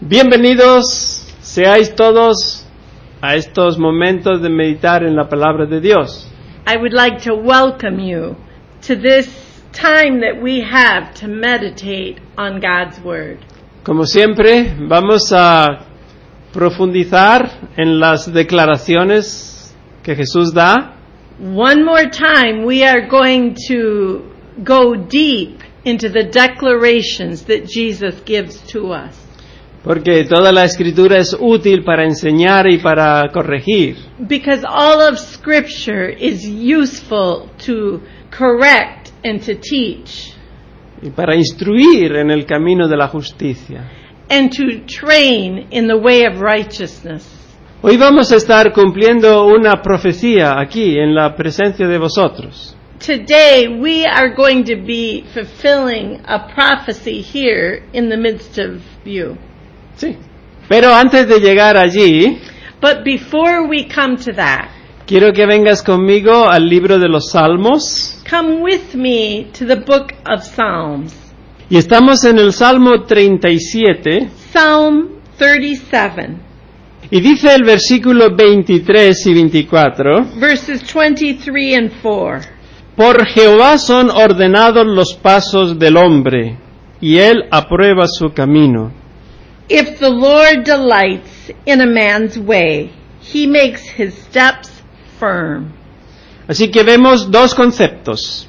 Bienvenidos seáis todos a estos momentos de meditar en la palabra de Dios. I would like to welcome you to this time that we have to meditate on God's Word. Como siempre, vamos a profundizar en las declaraciones que Jesús da. One more time, we are going to go deep into the declarations that Jesus gives to us. Porque toda la Escritura es útil para enseñar y para corregir. Because all of Scripture is useful to correct and to teach. Y para instruir en el camino de la justicia. And to train in the way of righteousness. Hoy vamos a estar cumpliendo una profecía aquí en la presencia de vosotros. Today we are going to be fulfilling a prophecy here in the midst of you. Sí. Pero antes de llegar allí, But before we come to that, quiero que vengas conmigo al libro de los Salmos. come with me to the book of Psalms. Y estamos en el Salmo 37. Psalm 37, Y dice el versículo 23 y 24. verses 23 and 4. Por Jehová son ordenados los pasos del hombre, y él aprueba su camino. If the Lord delights in a man's way, he makes his steps firm. Así que vemos dos conceptos.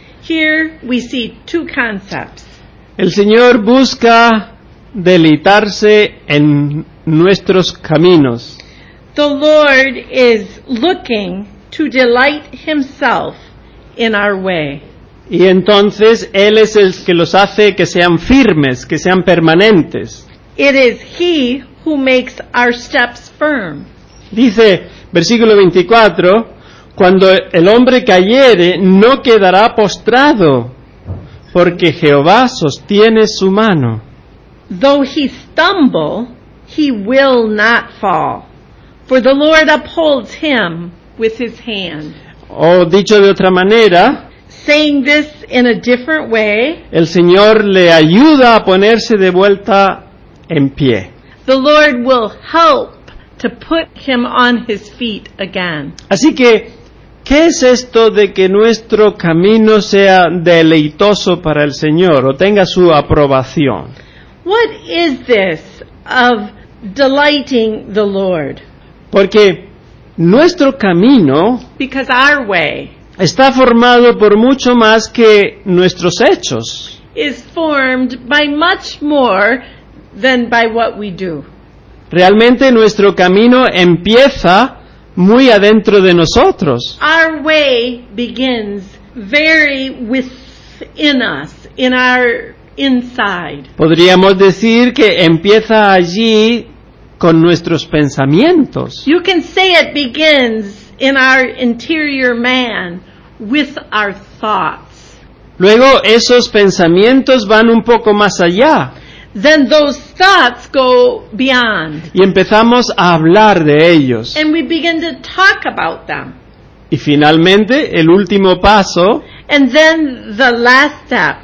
Here we see two concepts. El Señor busca deleitarse en nuestros caminos. The Lord is looking to delight himself in our way. Y entonces Él es el que los hace que sean firmes, que sean permanentes. It is he who makes our steps firm. Dice, versículo 24, cuando el hombre cayere, no quedará postrado, porque Jehová sostiene su mano. Though he stumble, he will not fall, for the Lord upholds him with his hand. O dicho de otra manera, Saying this in a different way, el Señor le ayuda a ponerse de vuelta en pie. the Lord will help to put him on his feet again. Así que, ¿qué es esto de que nuestro camino sea deleitoso para el Señor o tenga su aprobación? What is this of delighting the Lord? Porque nuestro camino Because our way está formado por mucho más que nuestros hechos. is formed by much more than by what we do. Realmente nuestro camino empieza muy adentro de nosotros. Our way begins very within us, in our inside. Podríamos decir que empieza allí con nuestros pensamientos. You can say it begins in our interior man with our thoughts. Luego esos pensamientos van un poco más allá Then those thoughts go beyond. y empezamos a hablar de ellos. And we begin to talk about them. Y finalmente, el último paso, And then the last step,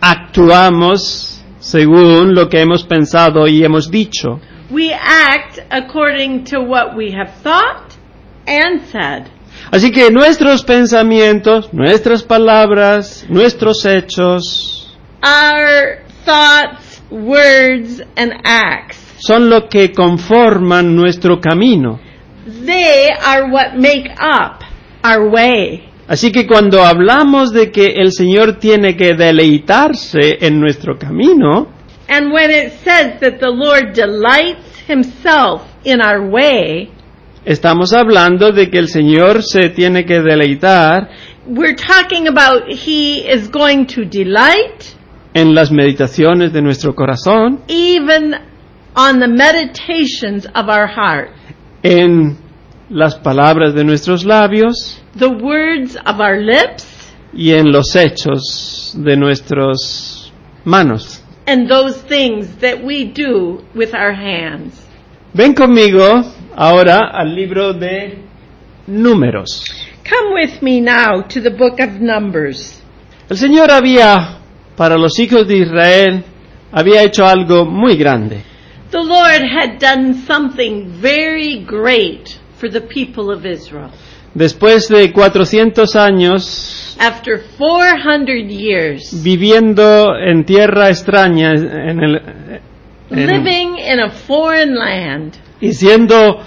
actuamos según lo que hemos pensado y hemos dicho. we act according to what we have thought and said. Así que nuestros pensamientos, nuestras palabras, nuestros hechos Our thoughts, words, and acts, son lo que conforman nuestro camino. they are what make up our way. Así que cuando hablamos de que el Señor tiene que deleitarse en nuestro camino, And when it says that the Lord delights himself in our way, estamos hablando de que el Señor se tiene que deleitar we're talking about he is going to delight en las meditaciones de nuestro corazón, even on the meditations of our heart, en las palabras de nuestros labios the words of our lips, y en los hechos de nuestras manos. and those things that we do with our hands. Ven conmigo ahora al libro de Números. Come with me now to the book of Numbers. El Señor había, para los hijos de Israel, había hecho algo muy grande. The Lord had done something very great for the people of Israel. Después de 400 años After 400 years viviendo en tierra extraña living in a foreign land, y siendo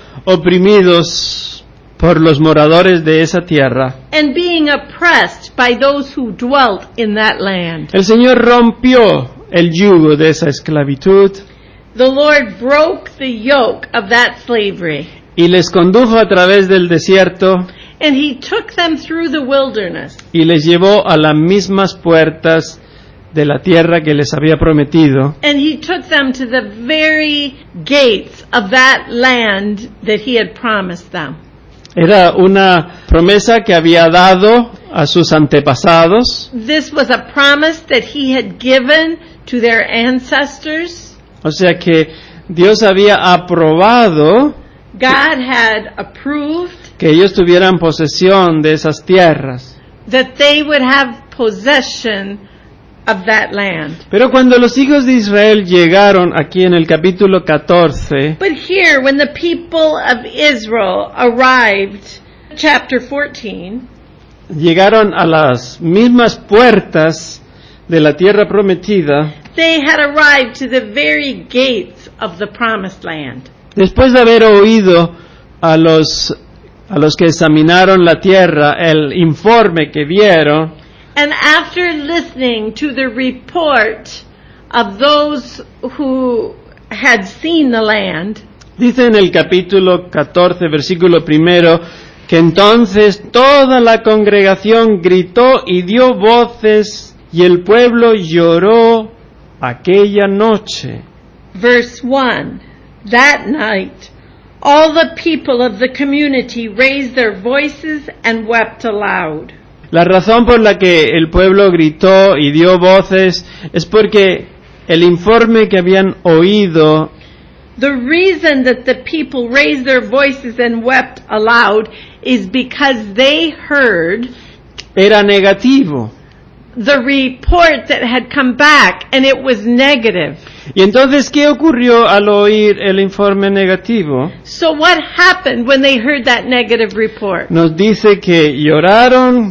oprimidos por los moradores de esa tierra, and being oppressed by those who dwelt in that land, el Señor rompió el yugo de esa esclavitud the Lord broke the yoke of that slavery, y les condujo a través del desierto and He took them through the wilderness, y les llevó a las mismas puertas de la tierra que les había prometido. and He took them to the very gates of that land that He had promised them. Era una promesa que había dado a sus antepasados, This was a promise that He had given to their ancestors. o sea que Dios había aprobado God had approved que ellos tuvieran posesión de esas tierras. that they would have possession of that land. Pero cuando los hijos de Israel llegaron aquí en el capítulo 14, But here, when the people of Israel arrived, chapter 14, llegaron a las mismas puertas de la tierra prometida, they had arrived to the very gates of the promised land. después de haber oído a los que examinaron la tierra el informe que vieron, And after listening to the report of those who had seen the land, dice en el capítulo 14, versículo 1, que entonces toda la congregación gritó y dio voces y el pueblo lloró aquella noche. verse 1, that night, all the people of the community raised their voices and wept aloud. La razón por la que el pueblo gritó y dio voces es porque el informe que habían oído, The reason that the people raised their voices and wept aloud is because they heard era negativo. the report that had come back, and it was negative. Y entonces, ¿qué ocurrió al oír el informe negativo? So what happened when they heard that negative report? Nos dice que lloraron,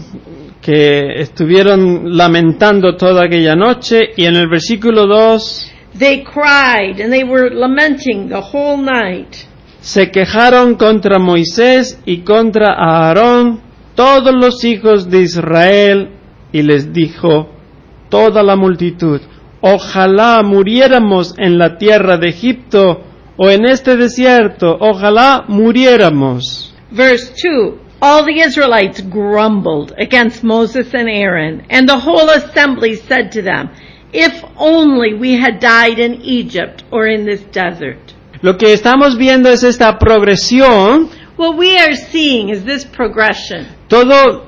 que estuvieron lamentando toda aquella noche, y en el versículo 2 They cried and they were lamenting the whole night. se quejaron contra Moisés y contra Aarón todos los hijos de Israel, y les dijo toda la multitud: ojalá muriéramos en la tierra de Egipto o en este desierto, ojalá muriéramos. Verse 2, all the Israelites grumbled against Moses and Aaron, and the whole assembly said to them, if only we had died in Egypt or in this desert. Lo que estamos viendo es esta progresión. What we are seeing is this progression. Todo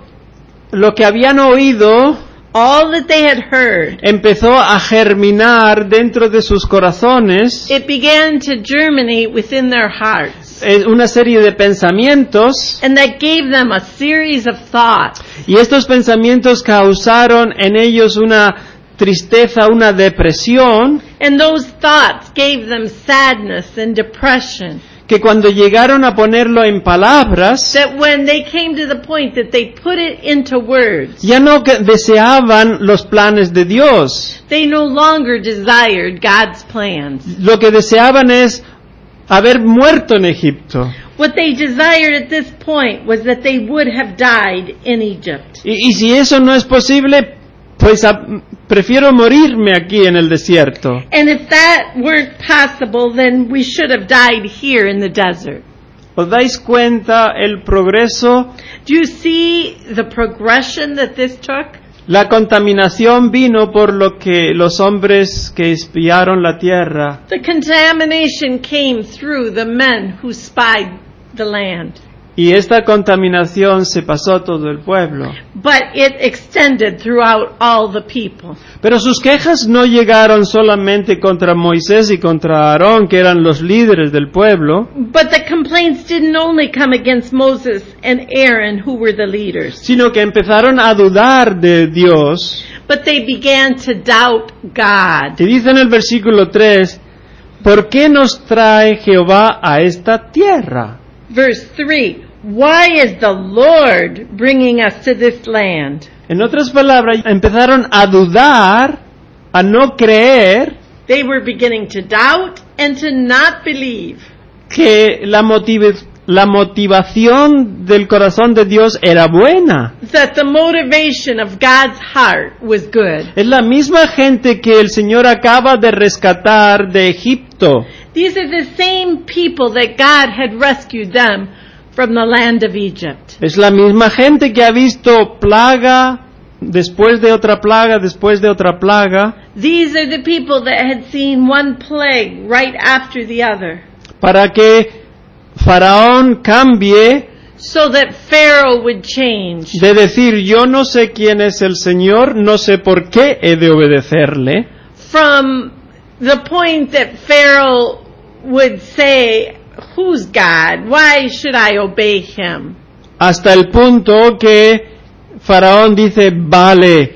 lo que habían oído All that they had heard, empezó a germinar dentro de sus corazones. it began to germinate within their hearts. Una serie de pensamientos, And that gave them a series of thoughts. y estos pensamientos causaron en ellos una tristeza, una depresión, And those thoughts gave them sadness and depression. que cuando llegaron a ponerlo en palabras, That when they came to the point that they put it into words, ya no deseaban los planes de Dios. they no longer desired God's plans. Lo que deseaban es haber muerto en Egipto. What they desired at this point was that they would have died in Egypt. Y si eso no es posible, pues prefiero morirme aquí en el desierto. And if that weren't possible, then we should have died here in the desert. ¿Os dais cuenta el progreso? Do you see the progression that this took? La contaminación vino por lo que los hombres que espiaron la tierra. The contamination came through the men who spied the land. Y esta contaminación se pasó a todo el pueblo. But it extended throughout all the people. Pero sus quejas no llegaron solamente contra Moisés y contra Aarón, que eran los líderes del pueblo, But the complaints didn't only come against Moses and Aaron, who were the leaders, sino que empezaron a dudar de Dios. but they began to doubt God. Y dice en el versículo 3, ¿por qué nos trae Jehová a esta tierra? Verse 3, why is the Lord bringing us to this land? En otras palabras, empezaron a dudar, a no creer They were beginning to doubt and to not believe. que la motivación del corazón de Dios era buena. That the motivation of God's heart was good. Es la misma gente que el Señor acaba de rescatar de Egipto. These are the same people that God had rescued them from the land of Egypt. Es la misma gente que ha visto plaga después de otra plaga, después de otra plaga, These are the people that had seen one plague right after the other, para que Faraón cambie so that Pharaoh would change de decir yo no sé quién es el Señor, no sé por qué he de obedecerle, from the point that Pharaoh would say, who's God? Why should I obey him? hasta el punto que Faraón dice, vale,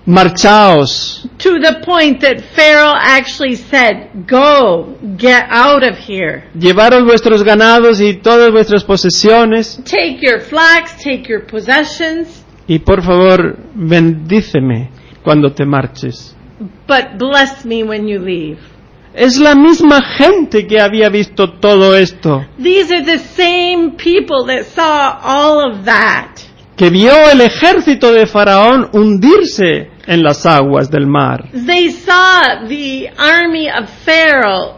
marchaos. To the point that Pharaoh actually said, go, get out of here. Llevaros vuestros ganados y todas vuestras posesiones Take your flocks, take your possessions, y por favor bendíceme cuando te marches. but bless me when you leave. Es la misma gente que había visto todo esto, These are the same people that saw all of that. que vio el ejército de Faraón hundirse en las aguas del mar. They saw the army of Pharaoh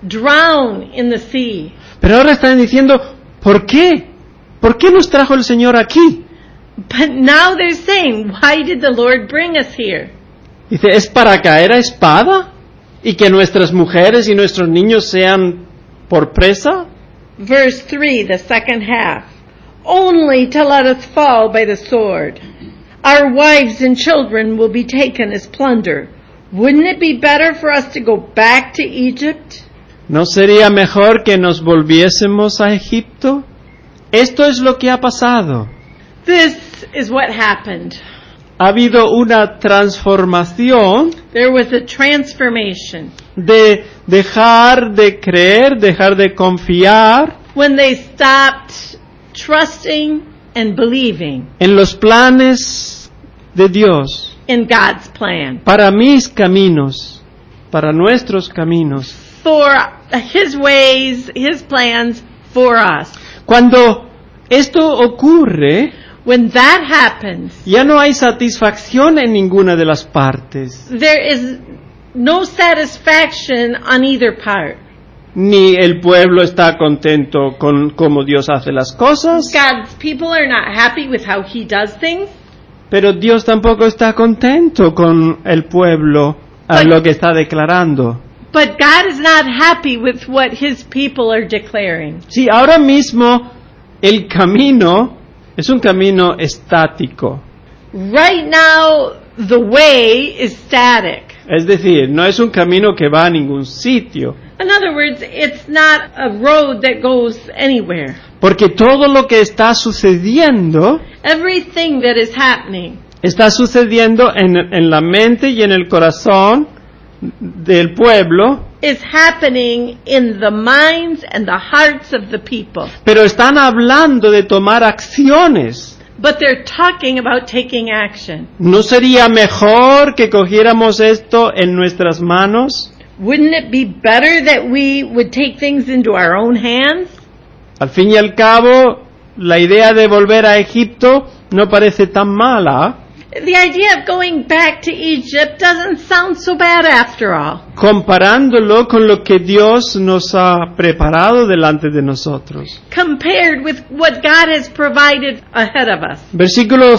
drown in the sea. Pero ahora están diciendo, ¿por qué? ¿Por qué nos trajo el Señor aquí? But now they're saying, why did the Lord bring us here? Dice, ¿es para caer a espada? ¿Y que nuestras mujeres y nuestros niños sean por presa? Verse 3, the second half. Only to let us fall by the sword. Our wives and children will be taken as plunder. Wouldn't it be better for us to go back to Egypt? ¿No sería mejor que nos volviésemos a Egipto? Esto es lo que ha pasado. This is what happened. Ha habido una transformación There was a transformation de dejar de creer, dejar de confiar when they stopped trusting and believing en los planes de Dios in God's plan para mis caminos, para nuestros caminos. for His ways, His plans for us. Cuando esto ocurre, When that happens, ya no hay satisfacción en ninguna de las partes. there is no satisfaction on either part. Ni el pueblo está contento con cómo Dios hace las cosas, God's people are not happy with how He does things, pero Dios tampoco está contento con el pueblo a lo que está declarando. but God is not happy with what His people are declaring. Sí, ahora mismo el camino es un camino estático. Right now, the way is static. Es decir, no es un camino que va a ningún sitio, In other words, it's not a road that goes anywhere. porque todo lo que está sucediendo Everything that is happening está sucediendo en la mente y en el corazón del pueblo, is happening in the minds and the hearts of the people. pero están hablando de tomar acciones. But they're talking about taking action. ¿No sería mejor que cogiéramos esto en nuestras manos? Wouldn't it be better that we would take things into our own hands? Al fin y al cabo, la idea de volver a Egipto no parece tan mala, The idea of going back to Egypt doesn't sound so bad after all, comparándolo con lo que Dios nos ha preparado delante de nosotros. compared with what God has provided ahead of us. Versículo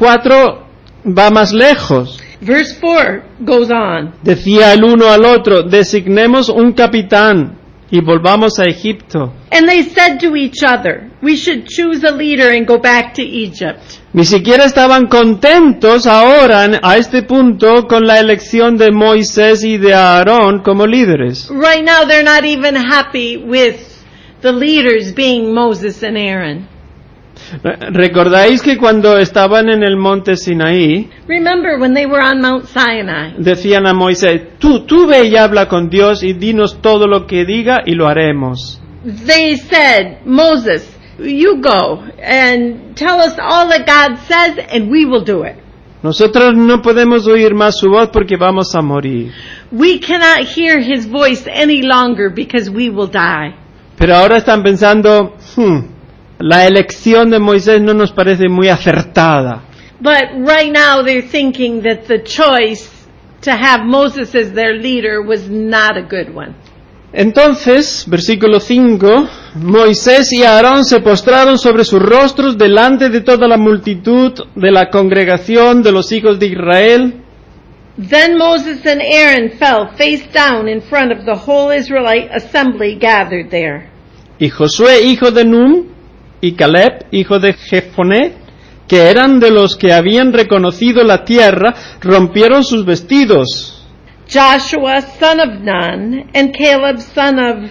4 va más lejos. Verse 4 goes on. Decía el uno al otro, designemos un capitán y volvamos a Egipto. And they said to each other, we should choose a leader and go back to Egypt. Ni siquiera estaban contentos ahora a este punto con la elección de Moisés y de Aarón como líderes. Right now they're not even happy with the leaders being Moses and Aaron. ¿Recordáis que cuando estaban en el monte Sinaí, Remember when they were on Mount Sinai? decían a Moisés, tú ve y habla con Dios y dinos todo lo que diga y lo haremos? They said, Moses, you go and tell us all that God says and we will do it. Nosotros no podemos oír más su voz porque vamos a morir. We cannot hear his voice any longer because we will die. Pero ahora están pensando, la elección de Moisés no nos parece muy acertada. But right now they're thinking that the choice to have Moses as their leader was not a good one. Entonces, versículo 5, Moisés y Aarón se postraron sobre sus rostros delante de toda la multitud de la congregación de los hijos de Israel. Then Moses and Aaron fell face down in front of the whole Israelite assembly gathered there. Y Josué, hijo de Nun, y Caleb, hijo de Jefoné, que eran de los que habían reconocido la tierra, rompieron sus vestidos. Joshua, son of Nun, and Caleb, son of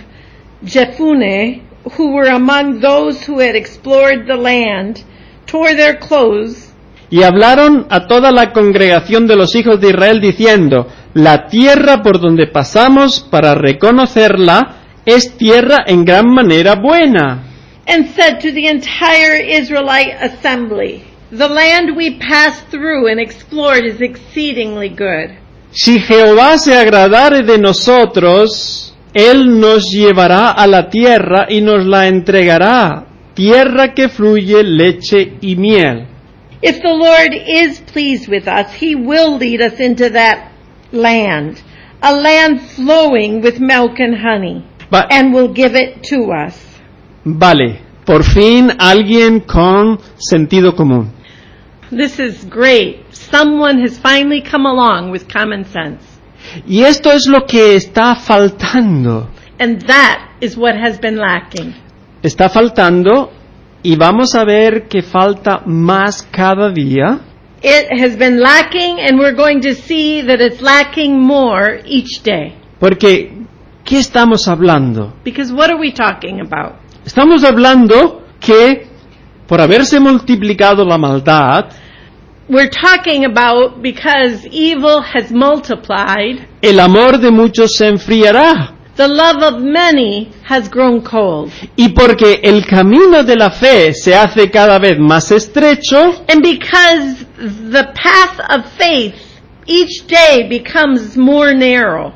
Jephunneh, who were among those who had explored the land, tore their clothes. Y hablaron a toda la congregación de los hijos de Israel diciendo, la tierra por donde pasamos para reconocerla es tierra en gran manera buena. And said to the entire Israelite assembly, the land we passed through and explored is exceedingly good. Si Jehová se agradare de nosotros, Él nos llevará a la tierra y nos la entregará, tierra que fluye leche y miel. If the Lord is pleased with us, He will lead us into that land, a land flowing with milk and honey, and will give it to us. Vale, por fin alguien con sentido común. This is great. Someone has finally come along with common sense. Y esto es lo que está faltando. And that is what has been lacking. Está faltando y vamos a ver que falta más cada día. It has been lacking and we're going to see that it's lacking more each day. Porque, ¿qué estamos hablando? Because what are we talking about? Estamos hablando que por haberse multiplicado la maldad, we're talking about because evil has multiplied, el amor de muchos se enfriará. the love of many has grown cold. Y porque el camino de la fe se hace cada vez más estrecho, And because the path of faith each day becomes more narrow,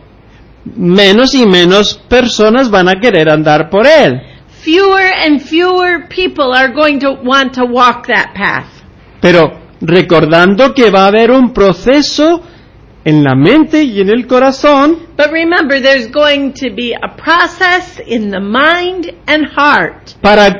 menos y menos personas van a querer andar por él. fewer and fewer people are going to want to walk that path. Pero recordando que va a haber un proceso en la mente y en el corazón, But remember, there's going to be a process in the mind and heart para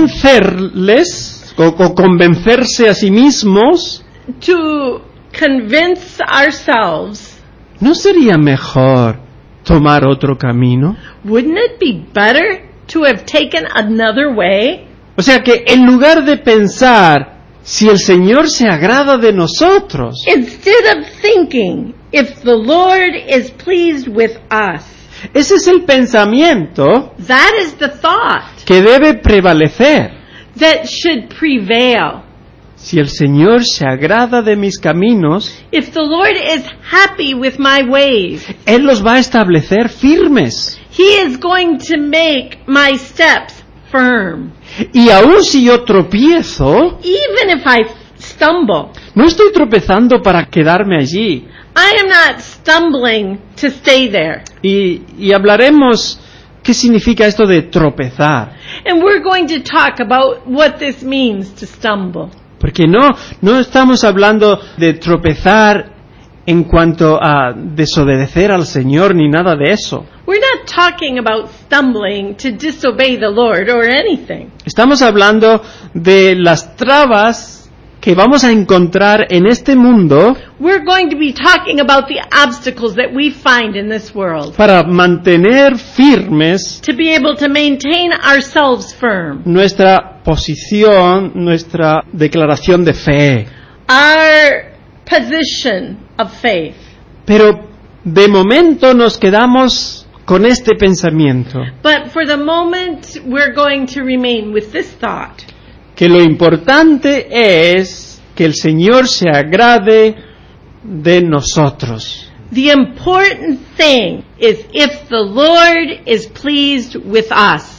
convencerles o convencerse a sí mismos. to convince ourselves. ¿No sería mejor tomar otro camino? Wouldn't it be better to have taken another way? O sea que en lugar de pensar si el Señor se agrada de nosotros, Instead of thinking, if the Lord is pleased with us, ese es el pensamiento that is the thought que debe prevalecer. that should prevail. Si el Señor se agrada de mis caminos, If the Lord is happy with my ways, Él los va a establecer firmes. He is going to make my steps firm. Y aun si yo tropiezo, Even if I stumble, no estoy tropezando para quedarme allí. I am not stumbling to stay there. Y hablaremos qué significa esto de tropezar. And we're going to talk about what this means to stumble. Porque no estamos hablando de tropezar en cuanto a desobedecer al Señor ni nada de eso. We're not talking about stumbling to disobey the Lord or anything. Estamos hablando de las trabas que vamos a encontrar en este mundo We're going to be talking about the obstacles that we find in this world para mantener firmes to be able to maintain ourselves firm. nuestra posición, nuestra declaración de fe. Our position of faith. Pero de momento nos quedamos con este pensamiento. But for the moment, we're going to remain with this thought. que lo importante es que el Señor se agrade de nosotros. The important thing is if the Lord is pleased with us.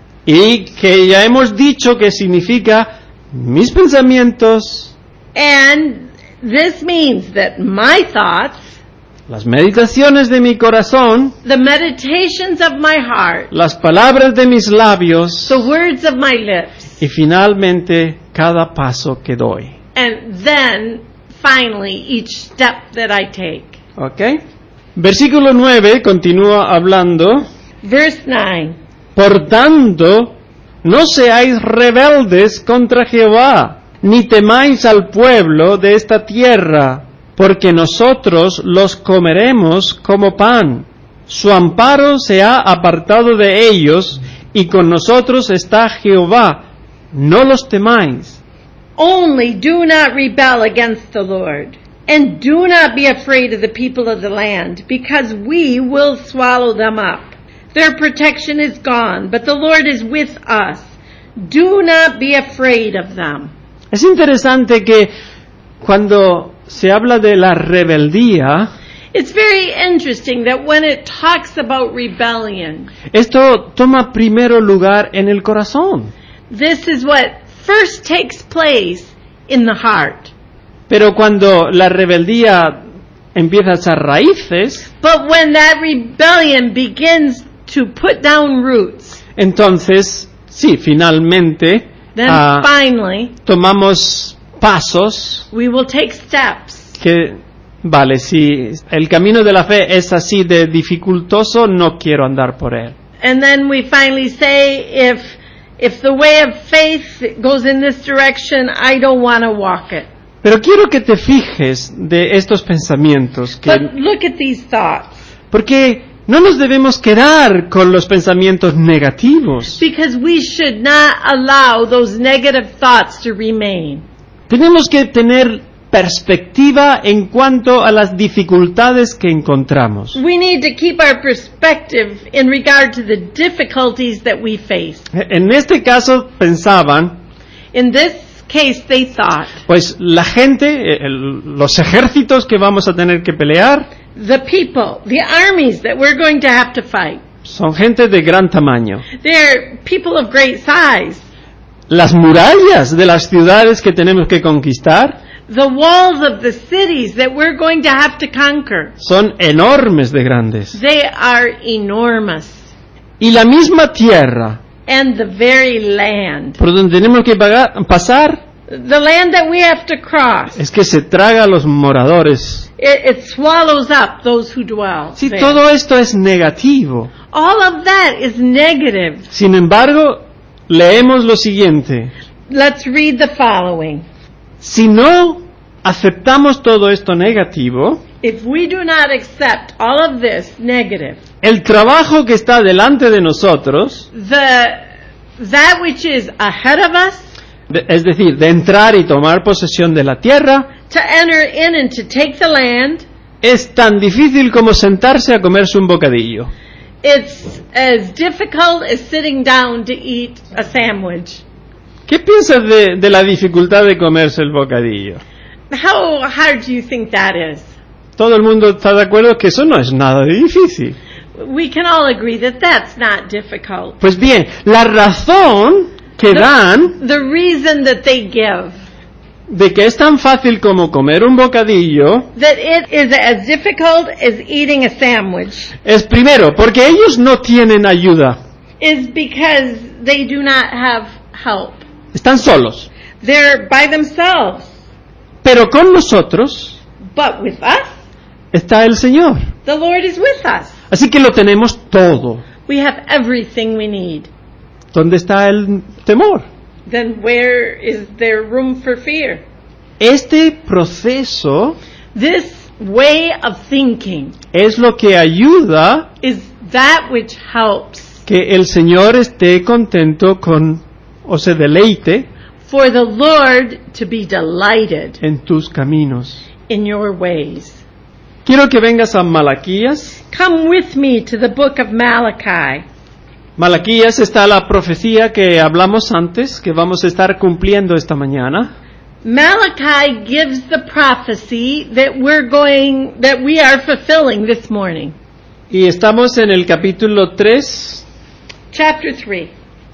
Y que ya hemos dicho que significa mis pensamientos, And this means that my thoughts, las meditaciones de mi corazón, the meditations of my heart, las palabras de mis labios the words of my lips, y finalmente cada paso que doy. and then finally each step that I take. ¿Ok? Versículo 9 continúa hablando. Verse 9. Por tanto, no seáis rebeldes contra Jehová, ni temáis al pueblo de esta tierra, porque nosotros los comeremos como pan. Su amparo se ha apartado de ellos, y con nosotros está Jehová. No los temáis. Only do not rebel against the Lord, and do not be afraid of the people of the land, because we will swallow them up. Their protection is gone, but the Lord is with us. Do not be afraid of them. Es interesante que cuando se habla de la rebeldía, It's very interesting that when it talks about rebellion, esto toma primero lugar en el corazón. this is what first takes place in the heart. Pero cuando la rebeldía empieza a echar raíces, But when that rebellion begins to put down roots, entonces, sí, finalmente then finally tomamos pasos we will take steps. que, vale, si el camino de la fe es así de dificultoso, no quiero andar por él. And then we finally say, if the way of faith goes in this direction, I don't want to walk it. Pero quiero que te fijes de estos pensamientos, But look at these thoughts. porque no nos debemos quedar con los pensamientos negativos. Because we should not allow those negative thoughts to remain. Tenemos que tener perspectiva en cuanto a las dificultades que encontramos. We need to keep our perspective in regard to the difficulties that we face. En este caso pensaban, In this case, they thought, pues la gente, los ejércitos que vamos a tener que pelear, the people, the armies that we're going to have to fight, son gente de gran tamaño. they're people of great size. Las murallas de las ciudades que tenemos que conquistar The walls of the cities that we're going to have to conquer, son enormes de grandes. they are enormous. Y la misma tierra And the very land, por donde tenemos que pasar, the land that we have to cross, es que se traga a los moradores. it swallows up those who dwell Sí, there. todo esto es negativo. All of that is negative. Sin embargo, leemos lo siguiente. Let's read the following. Si no aceptamos todo esto negativo, If we do not accept all of this negative, el trabajo que está delante de nosotros, that which is ahead of us, es decir, de entrar y tomar posesión de la tierra, to enter in and to take the land, es tan difícil como sentarse a comerse un bocadillo. it's as difficult as sitting down to eat a sandwich. ¿Qué piensas de la dificultad de comerse el bocadillo? How hard do you think that is? Todo el mundo está de acuerdo que eso no es nada de difícil. We can all agree that that's not difficult. Pues bien, la razón que dan The reason that they give de que es tan fácil como comer un bocadillo that it is as difficult as eating a sandwich es primero, porque ellos no tienen ayuda, is because they do not have help. están solos. They're by themselves. Pero con nosotros But with us, está el Señor. the Lord is with us. Así que lo tenemos todo. We have everything we need. ¿Dónde está el temor? Then where is there room for fear? Este proceso This way of thinking es lo que ayuda is that which helps que el Señor esté contento con o se deleite for the Lord to be delighted en tus caminos. in your ways. Quiero que vengas a Malaquías, Come with me to the book of Malachi. Malaquías está la profecía que hablamos antes, que vamos a estar cumpliendo esta mañana. Malachi gives the prophecy that we are fulfilling this morning. Y estamos en el capítulo 3 Chapter 3,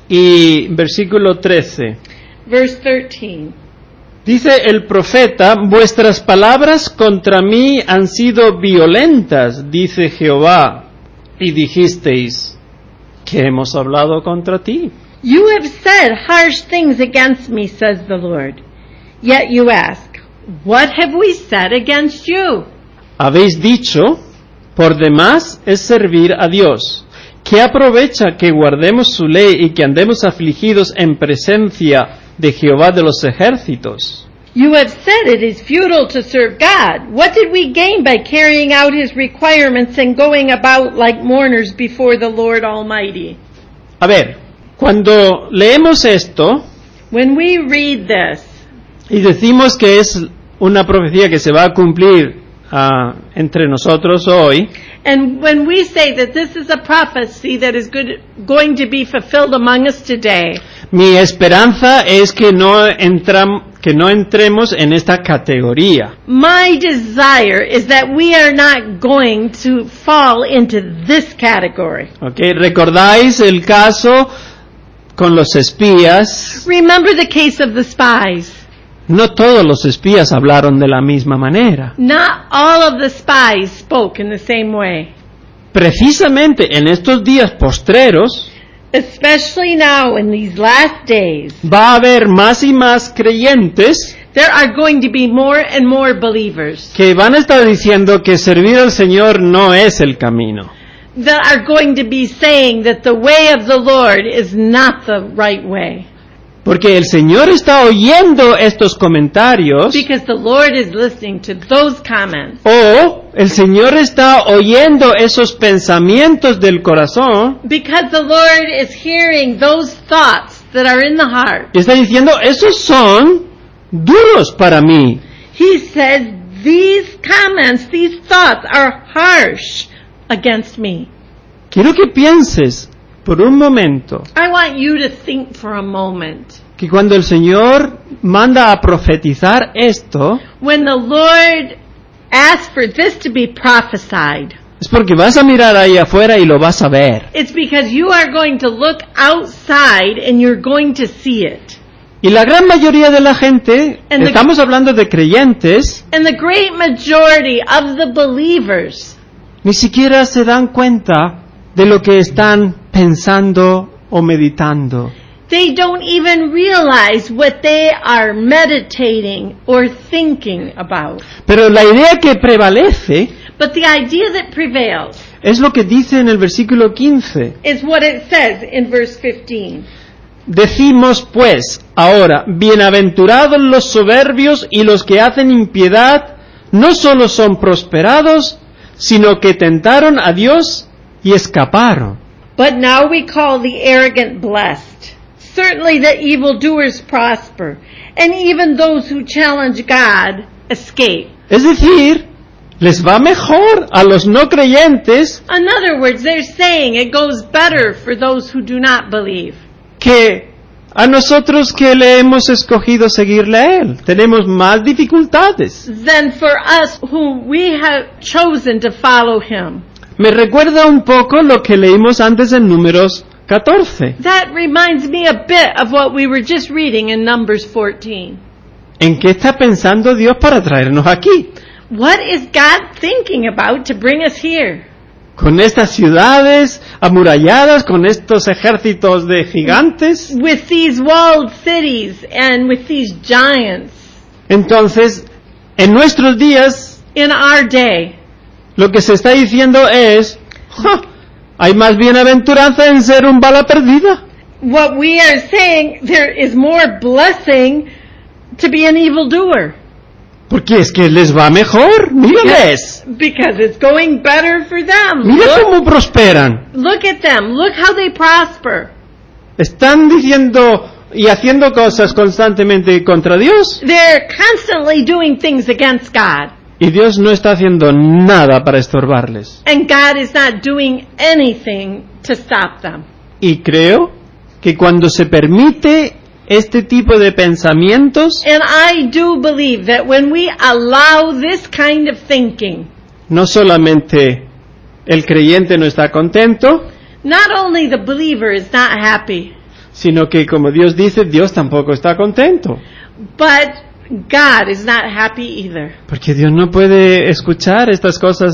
y versículo 13. verse 13. Dice el profeta, vuestras palabras contra mí han sido violentas, dice Jehová, y dijisteis, ¿qué hemos hablado contra ti? You have said harsh things against me, says the Lord. Yet you ask, what have we said against you? Habéis dicho, por demás es servir a Dios. ¿Qué aprovecha que guardemos su ley y que andemos afligidos en presencia de Jehová de los ejércitos? You have said it is futile to serve God. What did we gain by carrying out His requirements and going about like mourners before the Lord Almighty? A ver, cuando leemos esto When we read this, y decimos que es una profecía que se va a cumplir entre nosotros hoy, and when we say that this is a prophecy that is going to be fulfilled among us today, mi esperanza es que no entremos en esta categoría. my desire is that we are not going to fall into this category. ¿Okay? ¿Recordáis el caso con los espías? Remember the case of the spies. No todos los espías hablaron de la misma manera. Not all of the spies spoke in the same way. Precisamente en estos días postreros Especially now in these last days, va a haber más y más creyentes there are going to be more and more believers que van a estar diciendo que servir al Señor no es el camino. that are going to be saying that the way of the Lord is not the right way. Porque el Señor está oyendo estos comentarios Because the Lord is listening to those comments. o el Señor está oyendo esos pensamientos del corazón Because the Lord is hearing those thoughts that are in the heart. y está diciendo, esos son duros para mí. He says, these comments, these thoughts are harsh against me. Quiero que pienses por un momento I want you to think for a moment. que cuando el Señor manda a profetizar esto, When the Lord asks for this to be prophesied, es porque vas a mirar ahí afuera y lo vas a ver. it's because you are going to look outside and you're going to see it. Y la gran mayoría de la gente, And the- estamos hablando de creyentes, And the great majority of the believers ni siquiera se dan cuenta de lo que están pensando o meditando. they don't even realize what they are meditating or thinking about. Pero la idea que prevalece But the idea that prevails es lo que dice en el versículo 15. is what it says in verse 15. Decimos pues ahora, bienaventurados los soberbios y los que hacen impiedad, no solo son prosperados, sino que tentaron a Dios y escaparon. But now we call the arrogant blessed. Certainly the evildoers prosper, and even those who challenge God escape. Es decir, les va mejor a los no creyentes In other words, they're saying it goes better for those who do not believe que a nosotros que le hemos escogido seguirle a Él. Tenemos más dificultades. than for us whom we have chosen to follow Him. Me recuerda un poco lo que leímos antes en Números 14. That reminds me a bit of what we were just reading in Numbers 14. ¿En qué está pensando Dios para traernos aquí? What is God thinking about to bring us here? Con estas ciudades amuralladas, con estos ejércitos de gigantes. With these walled cities and with these giants. Entonces, en nuestros días, In our day, lo que se está diciendo es, ¡ja! Hay más bienaventuranza en ser un bala perdida. what we are saying, there is more blessing to be an evildoer. Porque es que les va mejor. Mírales. Because it's going better for them. Mira cómo prosperan. Look at them. Look how they prosper. Están diciendo y haciendo cosas constantemente contra Dios. They're constantly doing things against God. Y Dios no está haciendo nada para estorbarles. And God is not doing anything to stop them. y creo que cuando se permite este tipo de pensamientos, And I do believe that when we allow this kind of thinking, no solamente el creyente no está contento, not only the believer is not happy, sino que como Dios dice, Dios tampoco está contento. but God is not happy either. Porque Dios no puede escuchar estas cosas.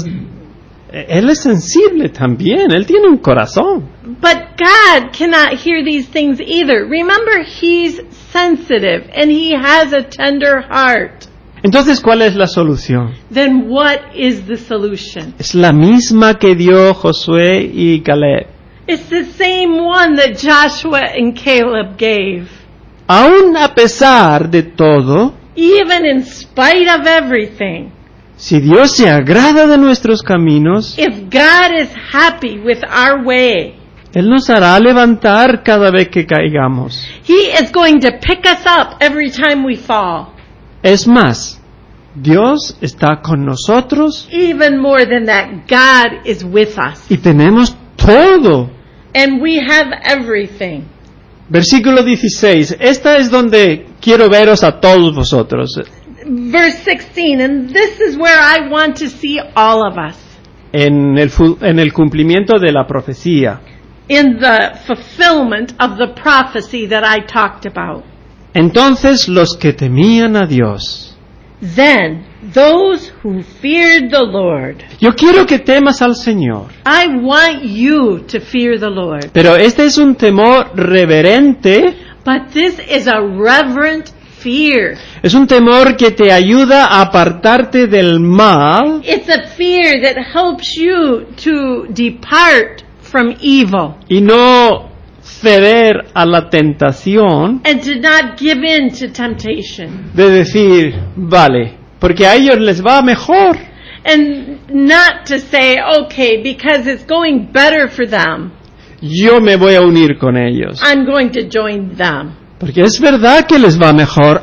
Él es sensible también, Él tiene un corazón. But God cannot hear these things either. Remember, He's sensitive and He has a tender heart. Entonces, ¿cuál es la solución? Then what is the solution? Es la misma que dio Josué y Caleb. It's the same one that Joshua and Caleb gave. Aún a pesar de todo, Even in spite of everything, si Dios se agrada de nuestros caminos, if God is happy with our way, Él nos hará levantar cada vez que caigamos. He is going to pick us up every time we fall. Es más, Dios está con nosotros Even more than that, God is with us. y tenemos todo. And we have everything. Versículo 16. Esta es donde quiero veros a todos vosotros. Verse 16, and this is where I want to see all of us. En el cumplimiento de la profecía. In the fulfillment of the prophecy that I talked about. Entonces los que temían a Dios. Then those who feared the Lord. Yo quiero que temas al Señor. I want you to fear the Lord. Pero este es un temor reverente. But this is a reverent fear. Es un temor que te ayuda a apartarte del mal. It's a fear that helps you to depart from evil. Y no ceder a la tentación And to not give in to temptation. de decir, vale, porque a ellos les va mejor. And not to say, okay, because it's going better for them, Yo me voy a unir con ellos. I'm going to join them. Porque es verdad que les va mejor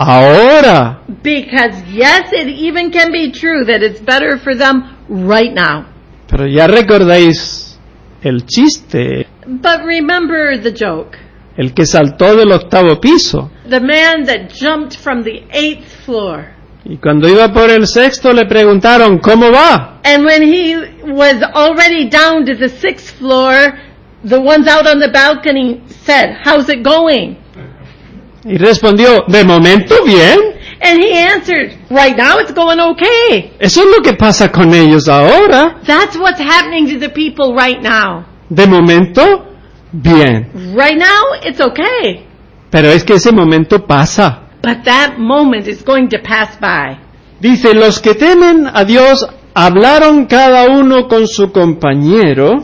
ahora. Because yes, it even can be true that it's better for them right now. Pero ya recordáis el chiste, But remember the joke. el que saltó del 8º piso. The man that jumped from the 8th floor. Y cuando iba por el 6º le preguntaron, ¿cómo va? And when he was already down to the 6th floor, the ones out on the balcony said, how's it going? Y respondió, de momento bien. And he answered, right now it's going okay. Eso es lo que pasa con ellos ahora. That's what's happening to the people right now. De momento, bien. Right now it's okay. Pero es que ese momento pasa. But that moment is going to pass by. Dice, los que temen a Dios hablaron cada uno con su compañero.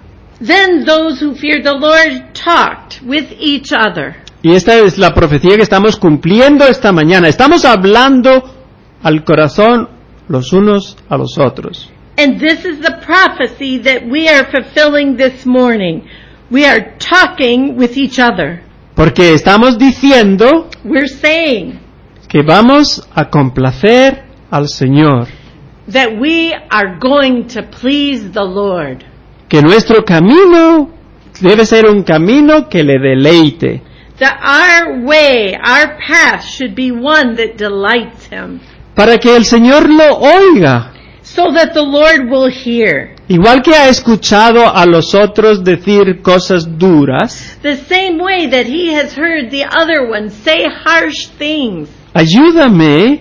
Then those who feared the Lord talked with each other. Y esta es la profecía que estamos cumpliendo esta mañana. Estamos hablando al corazón los unos a los otros. And this is the prophecy that we are fulfilling this morning. We are talking with each other. Porque estamos diciendo We're saying que vamos a complacer al Señor. that we are going to please the Lord. Que nuestro camino debe ser un camino que le deleite. That our way, our path should be one that delights Him. Para que el Señor lo oiga. So that the Lord will hear. Igual que ha escuchado a los otros decir cosas duras, The same way that He has heard the other ones say harsh things. ayúdame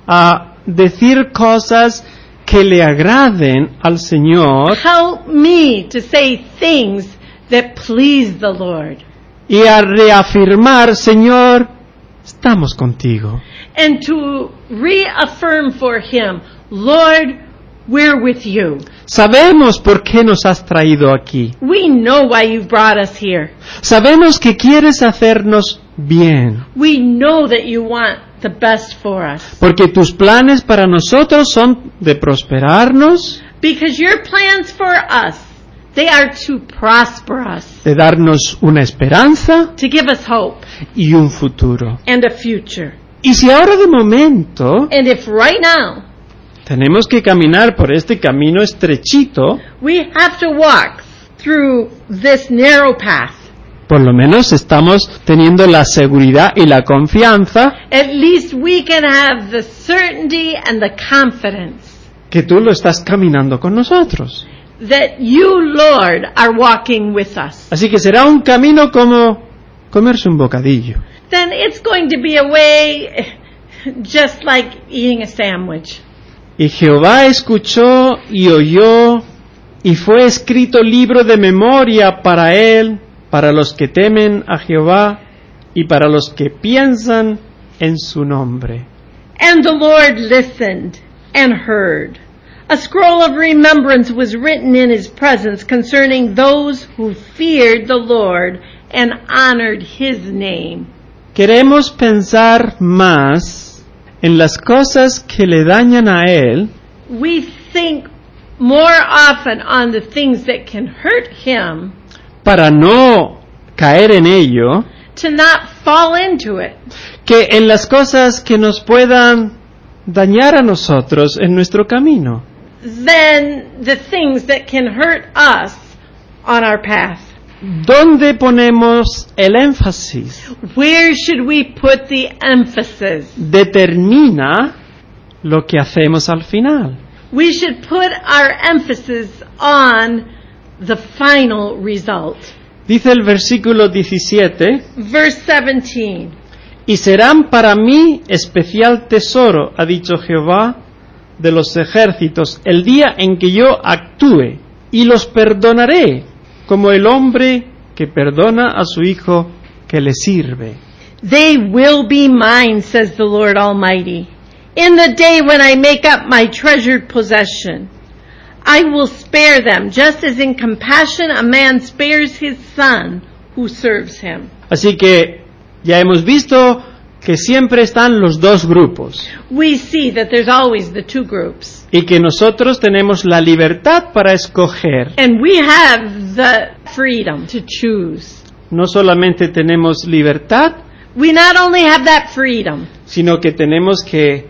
a decir cosas que le agraden al Señor Help me to say things that please the Lord. y a reafirmar, Señor, estamos contigo. And to reaffirm for Him, Lord, we're with you. Sabemos por qué nos has traído aquí. We know why you've brought us here. Sabemos que quieres hacernos bien, We know that you want the best for us. porque tus planes para nosotros son de prosperarnos, Because your plans for us, they are to prosper us, de darnos una esperanza to give us hope y un futuro. and a future. Y si ahora de momento And if right now tenemos que caminar por este camino estrechito, we have to walk through this narrow path. Por lo menos estamos teniendo la seguridad y la confianza At least we can have the certainty and the confidence que tú lo estás caminando con nosotros. that you, Lord, are walking with us. Así que será un camino como comerse un bocadillo. Then it's going to be a way just like eating a sandwich. Y Jehová escuchó y oyó, y fue escrito libro de memoria para él, para los que temen a Jehová y para los que piensan en su nombre. And the Lord listened and heard. A scroll of remembrance was written in his presence concerning those who feared the Lord and honored his name. Queremos pensar más en las cosas que le dañan a él, We think more often on the things that can hurt him para no caer en ello, to not fall into it, que en las cosas que nos puedan dañar a nosotros en nuestro camino. than the things that can hurt us on our path. ¿Dónde ponemos el énfasis? Where should we put the emphasis? Determina lo que hacemos al final. We should put our emphasis on the final result. Dice el versículo 17, Verse 17. y serán para mí especial tesoro, ha dicho Jehová de los ejércitos, el día en que yo actúe, y los perdonaré, como el hombre que perdona a su hijo que le sirve. They will be mine, says the Lord Almighty, in the day when I make up my treasured possession. I will spare them, just as in compassion a man spares his son who serves him. Así que ya hemos visto que siempre están los dos grupos We see that there's always the two groups. y que nosotros tenemos la libertad para escoger. And we have the freedom to choose. No solamente tenemos libertad, We not only have that freedom, sino que tenemos que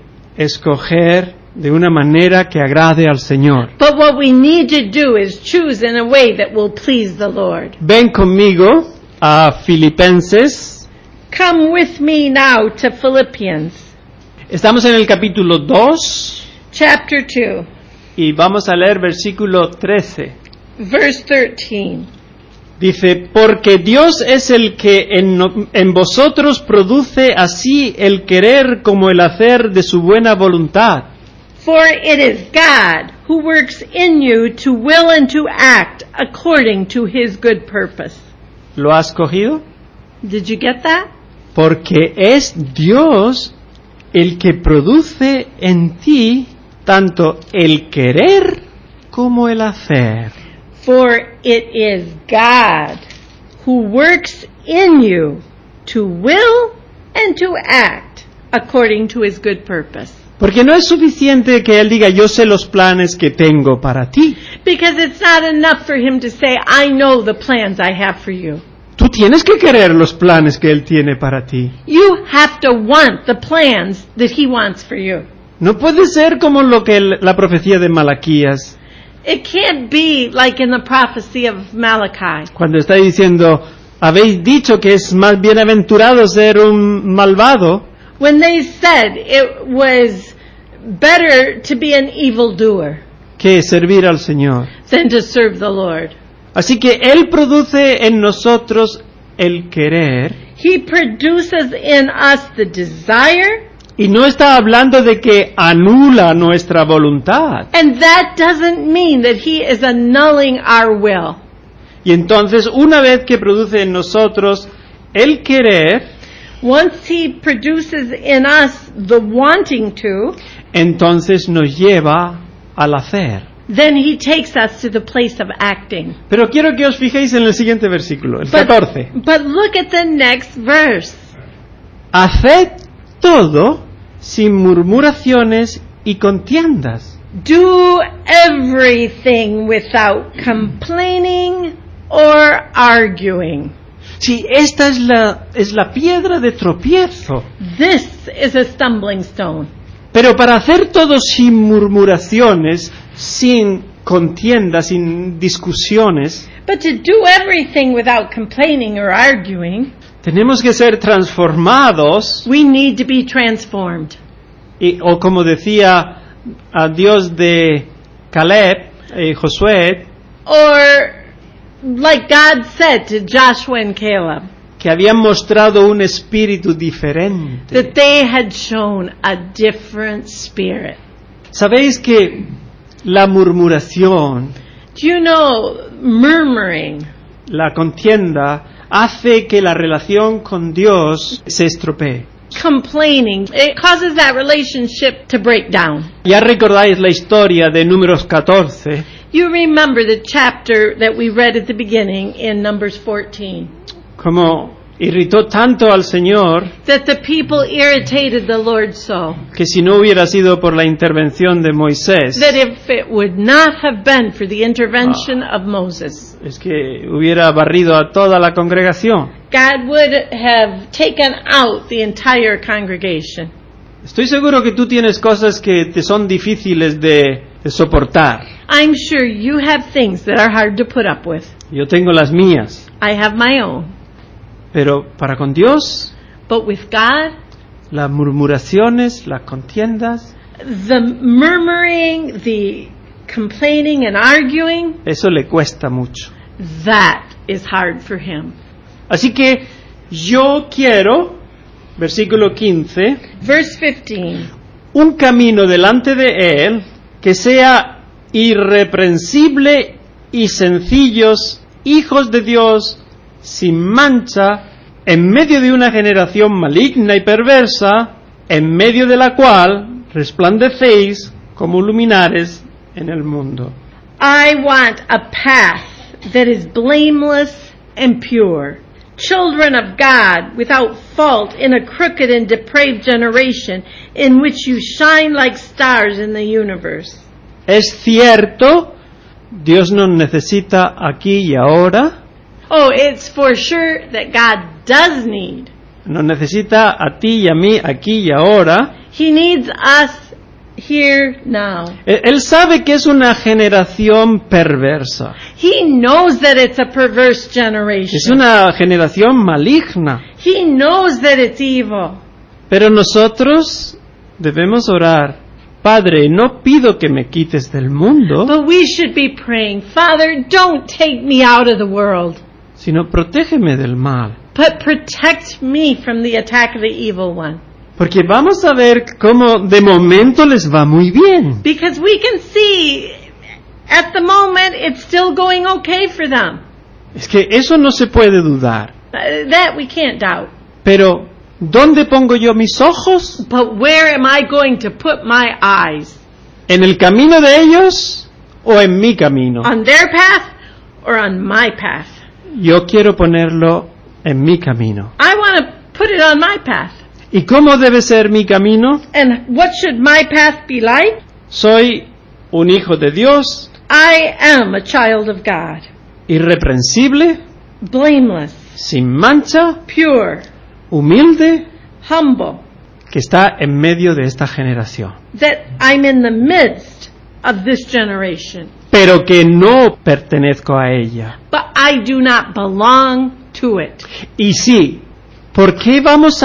escoger de una manera que agrade al Señor. but what we need to do is choose in a way that will please the Lord. Ven conmigo a Filipenses. Come with me now to Philippians, Estamos en el capítulo 2 chapter 2, y vamos a leer versículo 13. verse 13. Dice, porque Dios es el que en vosotros produce así el querer como el hacer de su buena voluntad. For it is God who works in you to will and to act according to his good purpose. ¿Lo has cogido? Did you get that? Porque es Dios el que produce en ti tanto el querer como el hacer. For it is God who works in you to will and to act according to his good purpose. Porque no es suficiente que Él diga, yo sé los planes que tengo para ti. Because it's not enough for him to say, I know the plans I have for you. Tú tienes que querer los planes que Él tiene para ti. You have to want the plans that he wants for you. No puede ser como lo que la profecía de Malaquías, It can't be like in the prophecy of Malachi, cuando está diciendo, habéis dicho que es más bienaventurado ser un malvado when they said it was better to be an evildoer que servir al Señor. than to serve the Lord. Así que Él produce en nosotros el querer, He produces in us the desire, y no está hablando de que anula nuestra voluntad. and that doesn't mean that he is annulling our will. Y entonces, una vez que produce en nosotros el querer, Once he produces in us the wanting to, entonces nos lleva al hacer. then he takes us to the place of acting. Pero quiero que os fijéis en el siguiente versículo, el 14. But look at the next verse. Haced todo sin murmuraciones y contiendas. Do everything without complaining or arguing. Si esta es la piedra de tropiezo. This is a stumbling stone. Pero para hacer todo sin murmuraciones, sin contiendas, sin discusiones. But to do everything without complaining or arguing, Tenemos que ser transformados, we need to be transformed. o como decía a Dios de Caleb, Josué, Or like God said to Joshua and Caleb, que habían mostrado un espíritu diferente. that they had shown a different spirit. ¿Sabéis que la murmuración, Do you know murmuring, la contienda, hace que la relación con Dios se estropee? complaining, it causes that relationship to break down? Ya recordáis la historia de Números 14, You remember the chapter that we read at the beginning in Numbers 14, como irritó tanto al Señor that the people irritated the Lord so, que si no hubiera sido por la intervención de Moisés, that if it would not have been for the intervention of Moses, es que hubiera barrido a toda la congregación. God would have taken out the entire congregation. Estoy seguro que tú tienes cosas que te son difíciles de soportar. I'm sure you have things that are hard to put up with. Yo tengo las mías, I have my own. pero para con Dios, But with God, las murmuraciones, las contiendas, the murmuring, the complaining and arguing, eso le cuesta mucho. that is hard for him. Así que yo quiero, versículo 15, Verse 15. un camino delante de Él que sea irreprensible y sencillos, hijos de Dios, sin mancha, en medio de una generación maligna y perversa, en medio de la cual resplandecéis como luminares en el mundo. I want a path that is blameless and pure. Children of God, without fault in a crooked and depraved generation, in which you shine like stars in the universe. Es cierto, Dios nos necesita aquí y ahora, Oh, it's for sure that God does need. nos necesita a ti y a mí aquí y ahora. He needs us here now. Él sabe que es una generación perversa, He knows that it's a perverse generation. es una generación maligna, He knows that it's evil. pero nosotros debemos orar: Padre, no pido que me quites del mundo, But we should be praying, Father, don't take me out of the world, sino protégeme del mal. but protect me from the attack of the evil one. Porque vamos a ver cómo de momento les va muy bien. Because we can see at the moment it's still going okay for them. Es que eso no se puede dudar. That we can't doubt. Pero, ¿dónde pongo yo mis ojos? But where am I going to put my eyes? ¿En el camino de ellos o en mi camino? On their path or on my path? Yo quiero ponerlo en mi camino. I want to put it on my path. ¿Y cómo debe ser mi camino? And what should my path be like? Soy un hijo de Dios, I am a child of God, irreprensible, blameless, sin mancha, pure, humilde, humble, que está en medio de esta generación, that I'm in the midst of this generation, pero que no pertenezco a ella. but I do not belong to it. Y sí, ¿por qué vamos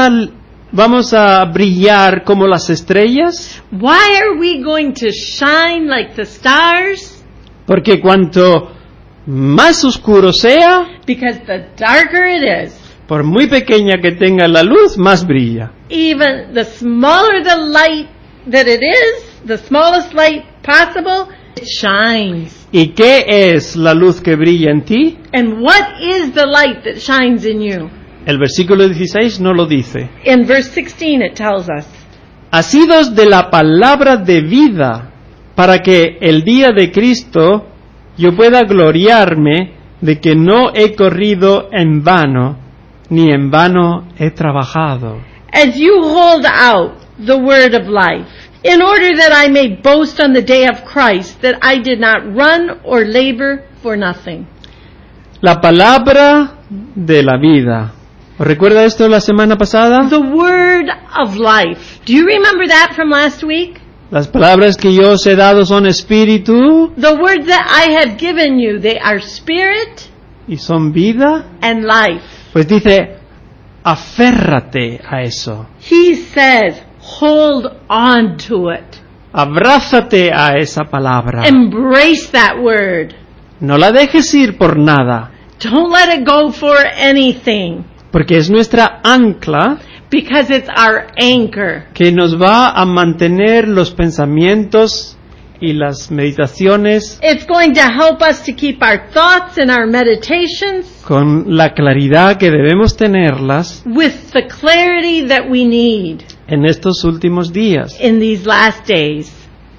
a brillar como las estrellas? Why are we going to shine like the stars? Porque cuanto más oscuro sea, Because the darker it is, por muy pequeña que tenga la luz, más brilla. even the smaller the light that it is, the smallest light possible, it shines. ¿Y qué es la luz que brilla en ti? And what is the light that shines in you? El versículo 16 no lo dice. In verse 16 it tells us, Asidos de la palabra de vida, para que el día de Cristo yo pueda gloriarme de que no he corrido en vano, ni en vano he trabajado. as you hold out the word of life, in order that I may boast on the day of Christ, that I did not run or labor for nothing. La palabra de la vida. ¿Os recuerda esto la semana pasada? The word of life. Do you remember that from last week? Las palabras que yo os he dado son espíritu The words that I have given you, they are spirit y son vida. and life. Pues dice, aférrate a eso. He says, hold on to it. Abrázate a esa palabra. Embrace that word. No la dejes ir por nada, Don't let it go for anything, porque es nuestra ancla because it's our anchor. que nos va a mantener los pensamientos y las meditaciones It's going to help us to keep our thoughts and our meditations con la claridad que debemos tenerlas with the clarity that we need en estos últimos días. in these last days.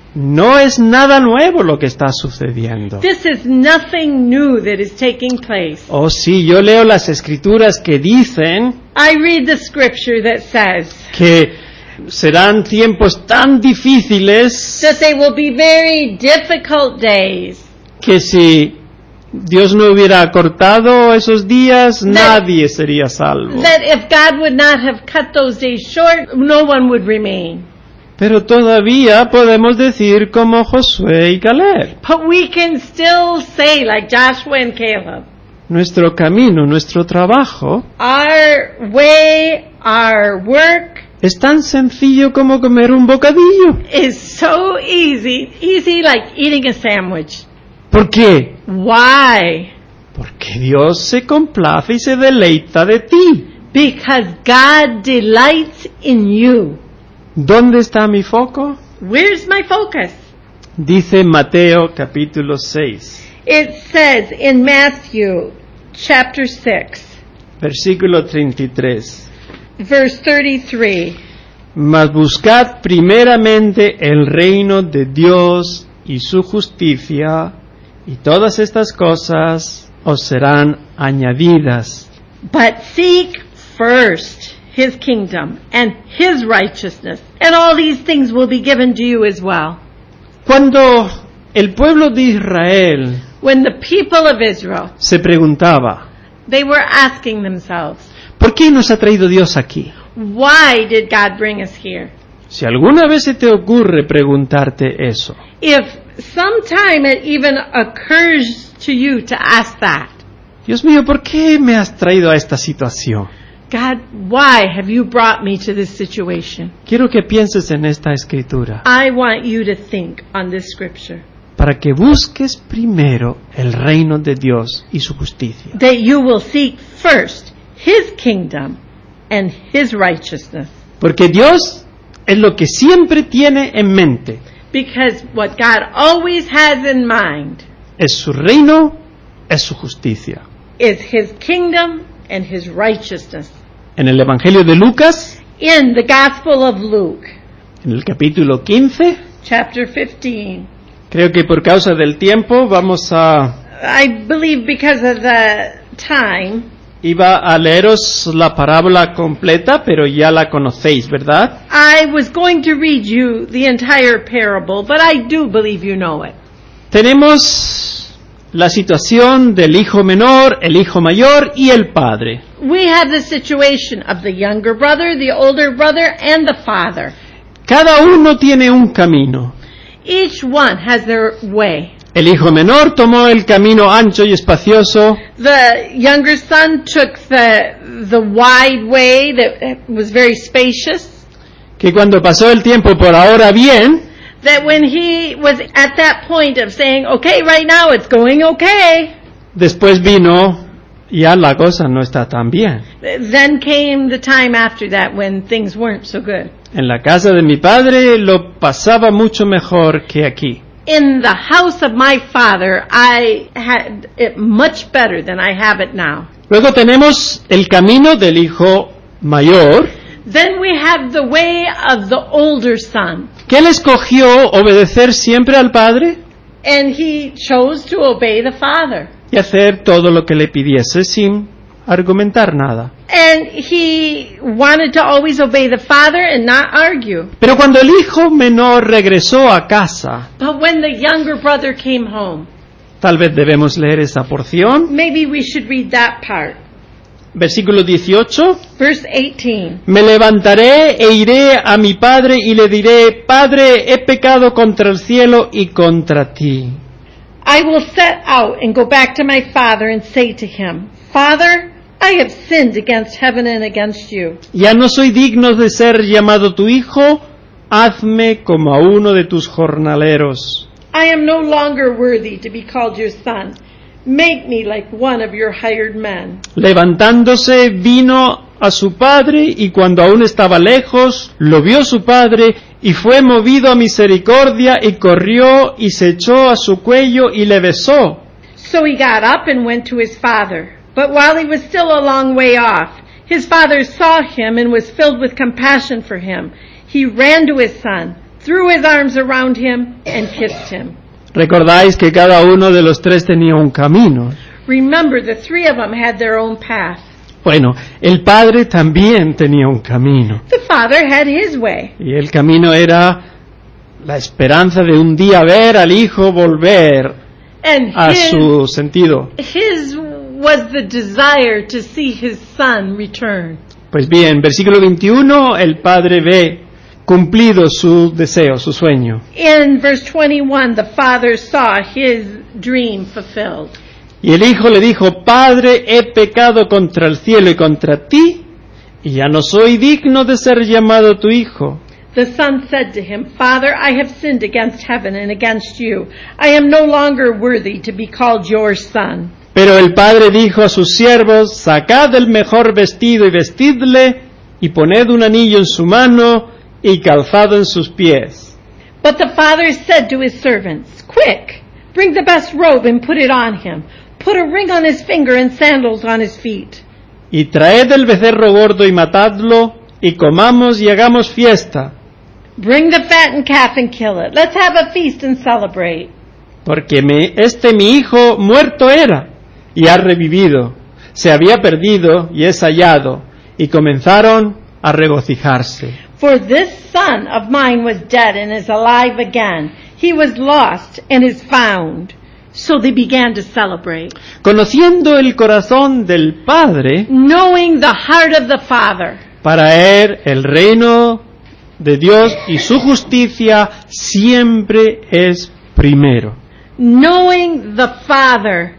No es nada nuevo lo que está sucediendo. This is nothing new that is taking place. Oh sí, yo leo las escrituras que dicen I read the scripture that says que serán tiempos tan difíciles that they will be very difficult days. que si Dios no hubiera cortado esos días, nadie sería salvo. That if God would not have cut those days short, no one would remain. Pero todavía podemos decir como Josué y Caleb. But we can still say, like Joshua and Caleb, Nuestro camino, nuestro trabajo our way, our work es tan sencillo como comer un bocadillo. is so easy like eating a sandwich. ¿Por qué? Why? Porque Dios se complace y se deleita de ti. Because God delights in you. ¿Dónde está mi foco? Where's my focus? Dice Mateo capítulo 6, It says in Matthew chapter 6, versículo 33. verse 33, Mas buscad primeramente el reino de Dios y su justicia, y todas estas cosas os serán añadidas. but seek first His kingdom and His righteousness, and all these things will be given to you as well. Cuando el pueblo de Israel When the people of Israel, se preguntaba, they were asking themselves, ¿por qué nos ha traído Dios aquí? why did God bring us here? Si alguna vez se te ocurre preguntarte eso, If sometime it even occurs to you to ask that, Dios mío, ¿por qué me has traído a esta situación? God, why have you brought me to this situation? Quiero que pienses en esta escritura, I want you to think on this scripture, para que busques primero el reino de Dios y su justicia. that you will seek first His kingdom and His righteousness. Porque Dios es lo que siempre tiene en mente. Because what God always has in mind Es su reino, es su justicia. is His kingdom and His righteousness. En el Evangelio de Lucas, In the Gospel of Luke, en el capítulo 15, chapter 15, creo que por causa del tiempo vamos a... I believe because of the time, Iba a leeros la parábola completa, pero ya la conocéis, ¿verdad? I was going to read you the entire parable, but I do believe you know it. Tenemos la situación del hijo menor, el hijo mayor y el padre. We have the situation of the younger brother, the older brother, and the father. Cada uno tiene un camino. Each one has their way. El hijo menor tomó el camino ancho y espacioso, The younger son took the wide way that was very spacious, que cuando pasó el tiempo por ahora bien, that when he was at that point of saying, okay, right now it's going okay, después vino, ya la cosa no está tan bien. then came the time after that when things weren't so good. En la casa de mi padre lo pasaba mucho mejor que aquí. In the house of my father, I had it much better than I have it now. Luego tenemos el camino del hijo mayor, Then we have the way of the older son, que él escogió obedecer siempre al padre and he chose to obey the father. y hacer todo lo que le pidiese sin argumentar nada. And he wanted to always obey the father and not argue. Pero cuando el hijo menor regresó a casa, But when the younger brother came home, tal vez debemos leer esa porción, maybe we should read that part. Versículo 18. Verse 18. Me levantaré e iré a mi padre y le diré, Padre, he pecado contra el cielo y contra ti. I will set out and go back to my father and say to him, Father, I have sinned against heaven and against you. Ya no soy digno de ser llamado tu hijo, hazme como a uno de tus jornaleros. I am no longer worthy to be called your son. Make me like one of your hired men. Levantándose, vino a su padre, y cuando aún estaba lejos, lo vio su padre, y fue movido a misericordia, y corrió, y se echó a su cuello, y le besó. So he got up and went to his father. But while he was still a long way off, his father saw him and was filled with compassion for him. He ran to his son, threw his arms around him, and kissed him. Recordáis que cada uno de los tres tenía un camino. Remember, the three of them had their own path. Bueno, el padre también tenía un camino. The father had his way. Y el camino era la esperanza de un día ver al hijo volver And a su sentido. his was the desire to see his son return. Pues bien, versículo 21, el padre ve cumplido su deseo, su sueño. In verse 21, the father saw his dream fulfilled. Y el hijo le dijo, Padre, he pecado contra el cielo y contra ti, y ya no soy digno de ser llamado tu hijo. The son said to him, Father, I have sinned against heaven and against you. I am no longer worthy to be called your son. Pero el padre dijo a sus siervos, sacad el mejor vestido y vestidle, y poned un anillo en su mano y calzado en sus pies. But the father said to his servants, Quick, bring the best robe and put it on him. Put a ring on his finger and sandals on his feet. Y traed el becerro gordo y matadlo, y comamos y hagamos fiesta, Bring the fattened calf and kill it. Let's have a feast and celebrate. porque mi hijo muerto era, y ha revivido, se había perdido y es hallado, y comenzaron a regocijarse. For this son of mine was dead and is alive again. He was lost and is found. So they began to celebrate. Conociendo el corazón del Padre, Knowing the heart of the Father. para él el reino de Dios y su justicia siempre es primero. Knowing the Father.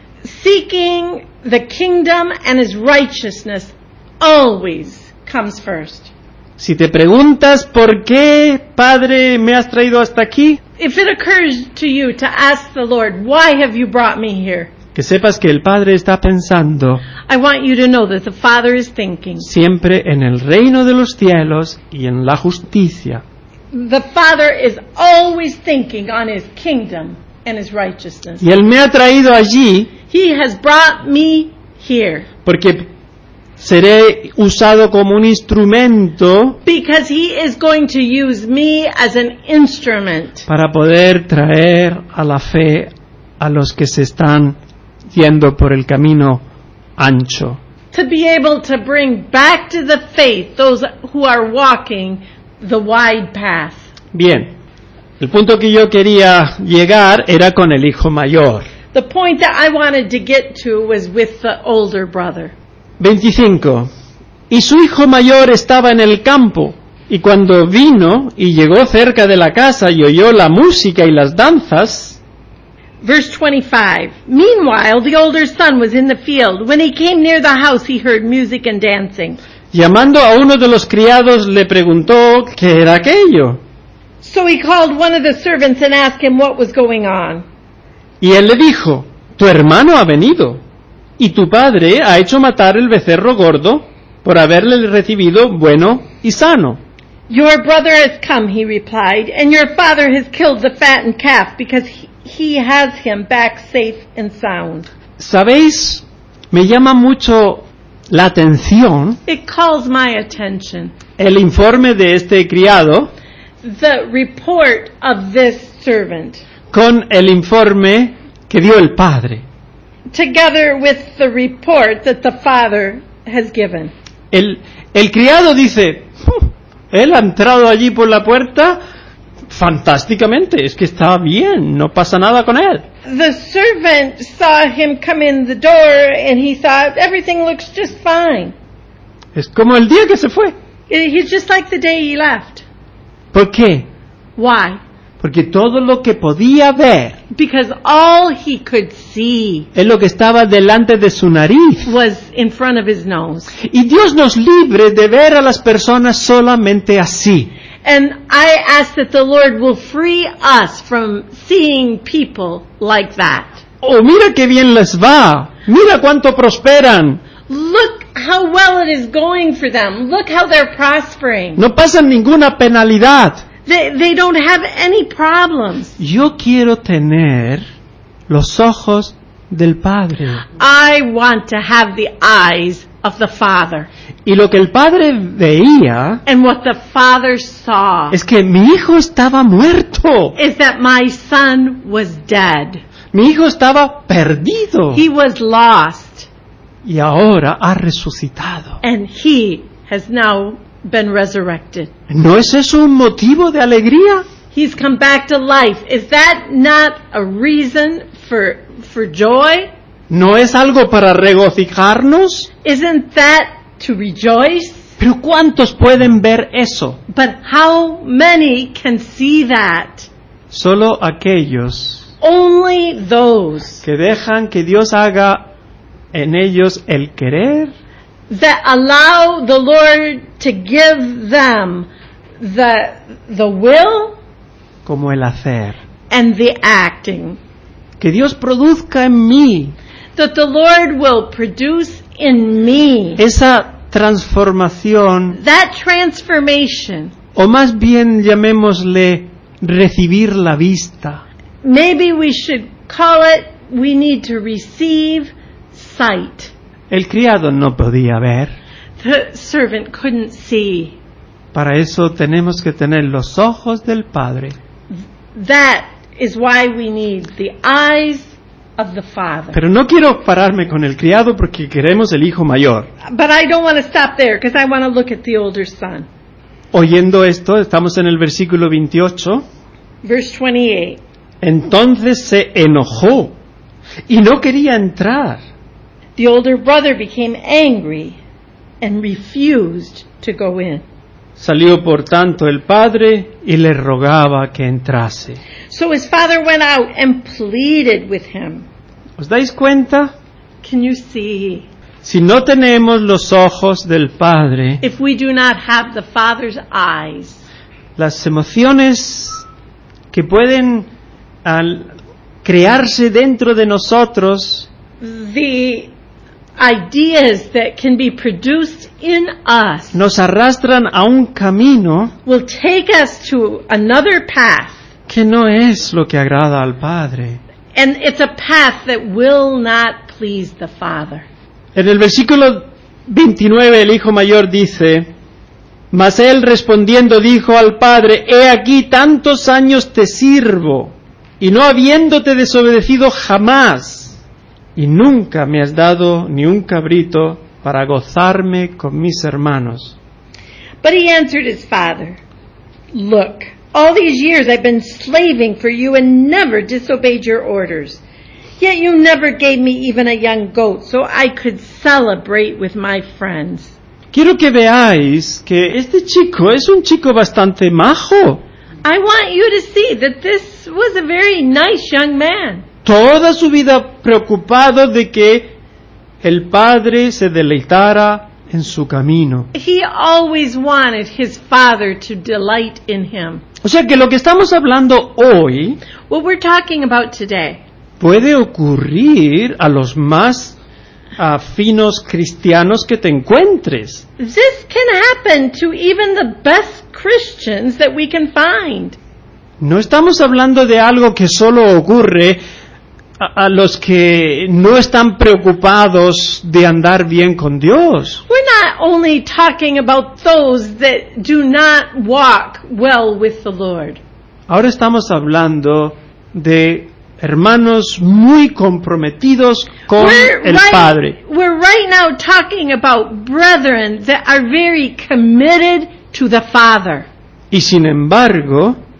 Seeking the kingdom and his righteousness always comes first. Si te preguntas por qué, Padre, me has traído hasta aquí, If it occurs to you to ask the Lord, why have you brought me here? que sepas que el Padre está pensando I want you to know that the Father is thinking. siempre en el reino de los cielos y en la justicia. The Father is always thinking on his kingdom and his righteousness. Y Él me ha traído allí He has brought me here porque seré usado como un instrumento because he is going to use me as an instrument para poder traer a la fe a los que se están yendo por el camino ancho. to be able to bring back to the faith those who are walking the wide path. Bien, el punto que yo quería llegar era con el hijo mayor. The point that I wanted to get to was with the older brother. 25. Y su hijo mayor estaba en el campo, y cuando vino y llegó cerca de la casa y oyó la música y las danzas, Verse 25. Meanwhile, the older son was in the field. When he came near the house, he heard music and dancing. llamando a uno de los criados le preguntó qué era aquello. So he called one of the servants and asked him what was going on. Y él le dijo, tu hermano ha venido, y tu padre ha hecho matar el becerro gordo por haberle recibido bueno y sano. Your brother has come, he replied, and your father has killed the fattened calf because he has him back safe and sound. ¿Sabéis? Me llama mucho la atención It calls my attention. el informe de este criado The report of this servant, con el informe que dio el padre. together with the report that the father has given. El criado dice, él ha entrado allí por la puerta, fantásticamente, es que está bien, no pasa nada con él. The servant saw him come in the door and he thought everything looks just fine. Es como el día que se fue. He's just like the day he left. ¿Por qué? Why? Porque todo lo que podía ver Because all he could see es lo que estaba delante de su nariz. was in front of his nose. Y Dios nos libre de ver a las personas solamente así. And I ask that the Lord will free us from seeing people like that. Oh, mira qué bien les va. Mira cuánto prosperan. Look how well it is going for them. Look how they're prospering. No pasan ninguna penalidad. They don't have any problems. Yo quiero tener los ojos del Padre. I want to have the eyes of the Father. Y lo que el Padre veía And what the Father saw es que mi hijo estaba muerto. is that my son was dead. Mi hijo estaba perdido. He was lost. Y ahora ha resucitado. And he has now been resurrected. ¿No es eso un motivo de alegría? He's come back to life. Is that not a reason for joy? ¿No es algo para regocijarnos? Isn't that to rejoice? Pero ¿cuántos pueden ver eso? But how many can see that? Solo aquellos Only those que dejan que Dios haga en ellos el querer that allow the Lord to give them the will como el hacer. and the acting. Que Dios produzca en mí That the Lord will produce in me esa transformación, that transformation. o más bien llamémosle recibir la vista. Maybe we should call it, we need to receive sight. El criado no podía ver. The servant couldn't see. Para eso tenemos que tener los ojos del Padre. That is why we need the eyes of the Father. Pero no quiero pararme con el criado porque queremos el hijo mayor. But I don't want to stop there because I want to look at the older son. Oyendo esto, estamos en el versículo 28. Verse 28. Entonces se enojó y no quería entrar. The older brother became angry and refused to go in. Salió por tanto el padre y le rogaba que entrase. So his father went out and pleaded with him. ¿Os dais cuenta? Can you see? Si no tenemos los ojos del Padre, If we do not have the Father's eyes, las emociones que pueden crearse dentro de nosotros the ideas that can be produced in us nos arrastran a un camino will take us to another path. que no es lo que agrada al Padre. And it's a path that will not please the Father. En el versículo 29 el hijo mayor dice: Mas él respondiendo dijo al padre: He aquí tantos años te sirvo, y no habiéndote desobedecido jamás, y nunca me has dado ni un cabrito para gozarme con mis hermanos. But he answered his father, Look, all these years I've been slaving for you and never disobeyed your orders. Yet you never gave me even a young goat so I could celebrate with my friends. Quiero que veáis que este chico es un chico bastante majo. I want you to see that this was a very nice young man. Toda su vida preocupado de que el padre se deleitara en su camino. He always wanted his father to delight in him. O sea que lo que estamos hablando hoy What we're talking about today puede ocurrir a los más finos cristianos que te encuentres. this can happen to even the best Christians that we can find. No estamos hablando de algo que solo ocurre a los que no están preocupados de andar bien con Dios. We're not only talking about those that do not walk well with the Lord. Ahora estamos hablando de hermanos muy comprometidos con el Padre. We're right now talking about brethren that are very committed to the Father. Y sin embargo,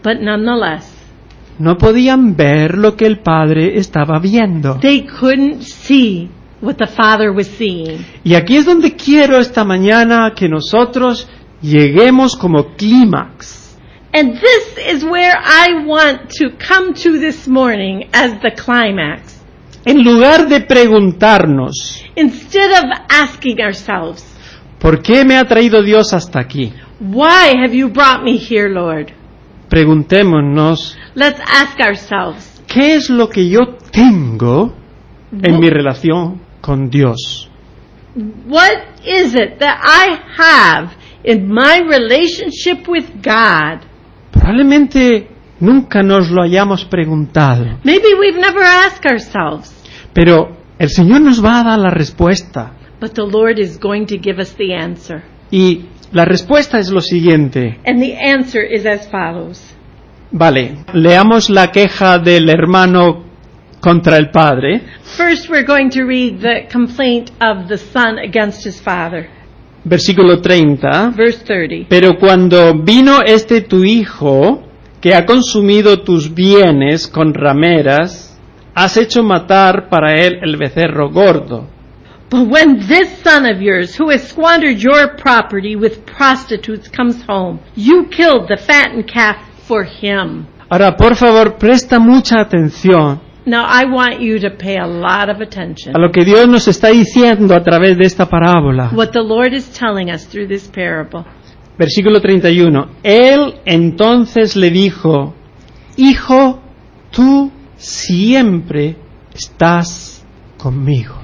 But nonetheless, no podían ver lo que el Padre estaba viendo. they couldn't see what the Father was seeing. Y aquí es donde quiero esta mañana que nosotros lleguemos como clímax. And this is where I want to come to this morning as the climax. En lugar de preguntarnos, Instead of asking ourselves, ¿por qué me ha traído Dios hasta aquí? why have you brought me here, Lord? Preguntémonos, Let's ask ourselves, ¿qué es lo que yo tengo en mi relación con Dios? what is it that I have in my relationship with God? Probablemente nunca nos lo hayamos preguntado, Maybe we've never asked ourselves, pero el Señor nos va a dar la respuesta. but the Lord is going to give us the answer. Y la respuesta es lo siguiente. And the answer is as follows. Vale, leamos la queja del hermano contra el padre. First, we're going to read the complaint of the son against his father. Versículo 30. Verse 30. Pero cuando vino tu hijo, que ha consumido tus bienes con rameras, has hecho matar para él el becerro gordo. But when this son of yours, who has squandered your property with prostitutes, comes home, you killed the fattened calf for him. Ahora, por favor, presta mucha atención Now, I want you to pay a lot of attention. a lo que Dios nos está diciendo a través de esta parábola. What the Lord is telling us through this parable. Versículo 31. Él entonces le dijo, Hijo, tú siempre estás conmigo.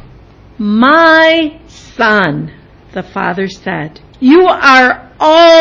My son, the father said, you are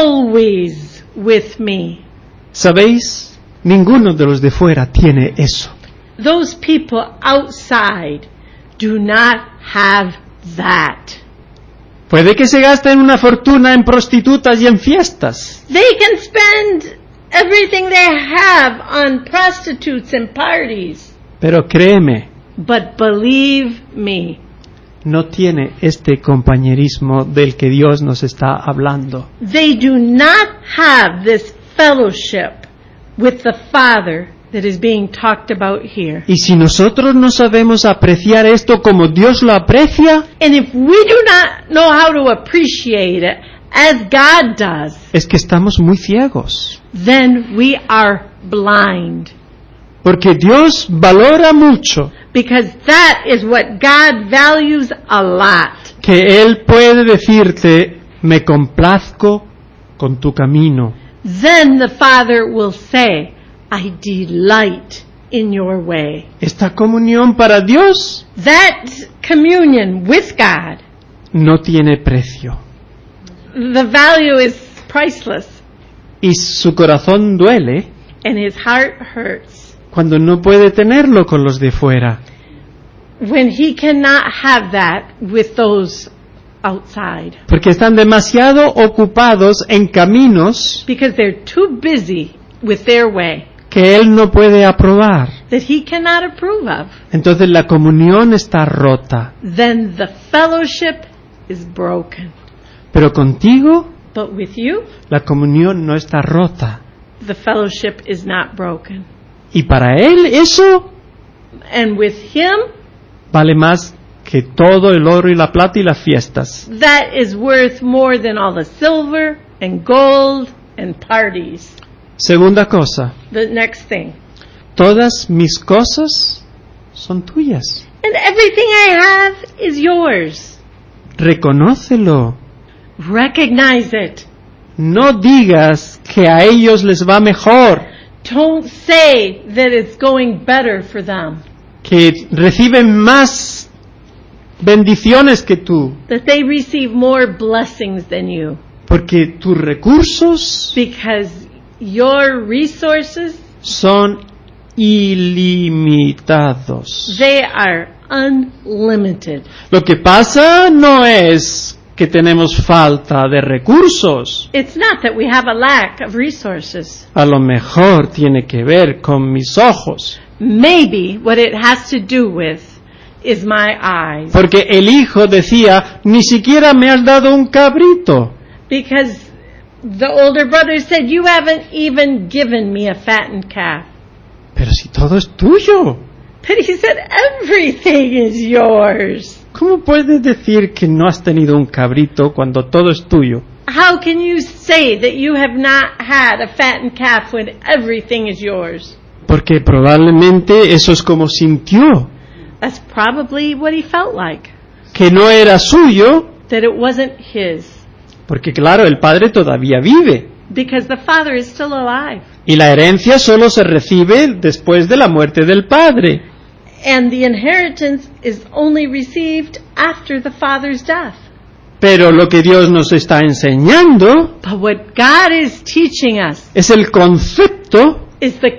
always with me. ¿Sabéis? Ninguno de los de fuera tiene eso. Those people outside do not have that. Puede que se gasten una fortuna en prostitutas y en fiestas, They can spend everything they have on prostitutes and parties. pero créeme, But believe me, no tiene este compañerismo del que Dios nos está hablando. they do not have this fellowship with the Father that is being talked about here. Y si nosotros no sabemos apreciar esto como Dios lo aprecia, And if we do not know how to appreciate it as God does, es que estamos muy ciegos. then we are blind. Porque Dios valora mucho Because that is what God values a lot. que Él puede decirte, me complazco con tu camino. Then the Father will say, I delight in your way. Esta comunión para Dios That communion with God, no tiene precio. the value is priceless, Y su corazón duele and his heart hurts cuando no puede tenerlo con los de fuera. when he cannot have that with those outside. Porque están demasiado ocupados en caminos Because they're too busy with their way que Él no puede aprobar. that he cannot approve of. Entonces la comunión está rota. Then the fellowship is broken. Pero contigo But with you, la comunión no está rota. the fellowship is not broken. Y para Él eso And with him, vale más que todo el oro y la plata y las fiestas. that is worth more than all the silver and gold and parties. Segunda cosa, The next thing. todas mis cosas son tuyas. And everything I have is yours. Reconócelo. Recognize it. No digas que a ellos les va mejor, Don't say that it's going better for them. que reciben más bendiciones que tú, That they receive more blessings than you. porque tus recursos Because your resources, son ilimitados. they are unlimited. Lo que pasa no es que tenemos falta de recursos. It's not that we have a lack of resources. A lo mejor tiene que ver con mis ojos. Maybe what it has to do with is my eyes. Porque el hijo decía, ni siquiera me has dado un cabrito. Because The older brother said, "You haven't even given me a fattened calf." Pero si todo es tuyo, But he said, "Everything is yours. ¿cómo puedes decir que no has tenido un cabrito cuando todo es tuyo? How can you say that you have not had a fattened calf when everything is yours?" Porque probablemente eso es como sintió, That's probably what he felt like, que no era suyo, that it wasn't his, porque claro, el padre todavía vive. because the father is still alive. Y la herencia solo se recibe después de la muerte del padre. And the inheritance is only received after the father's death. Pero lo que Dios nos está enseñando But what God is teaching us es el concepto is the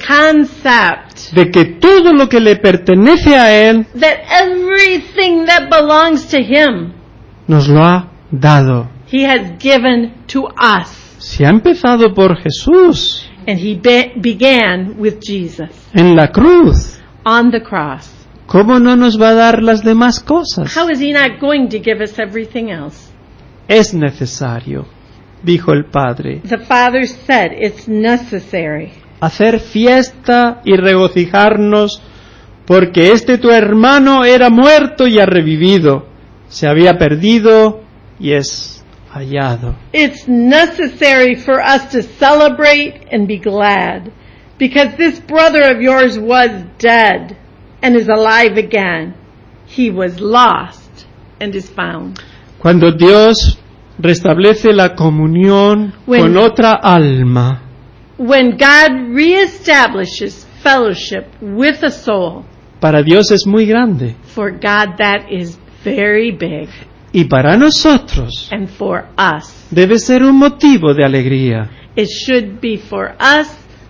concept de que todo lo que le pertenece a Él that everything that belongs to Him, nos lo ha dado. He has given to us. Se ha empezado por Jesús And He began with Jesus en la cruz. on the cross. ¿Cómo no nos va a dar las demás cosas? How is He not going to give us everything else? Es necesario, dijo el Padre, The Father said it's necessary hacer fiesta y regocijarnos porque tu hermano era muerto y ha revivido, se había perdido y es hallado. It's necessary for us to celebrate and be glad, because this brother of yours was dead and is alive again. He was lost and is found. Cuando Dios restablece la comunión con otra alma, When God reestablishes fellowship with a soul, para Dios es muy grande. for God that is very big, Y para nosotros and for us, debe ser un motivo de alegría. it should be for us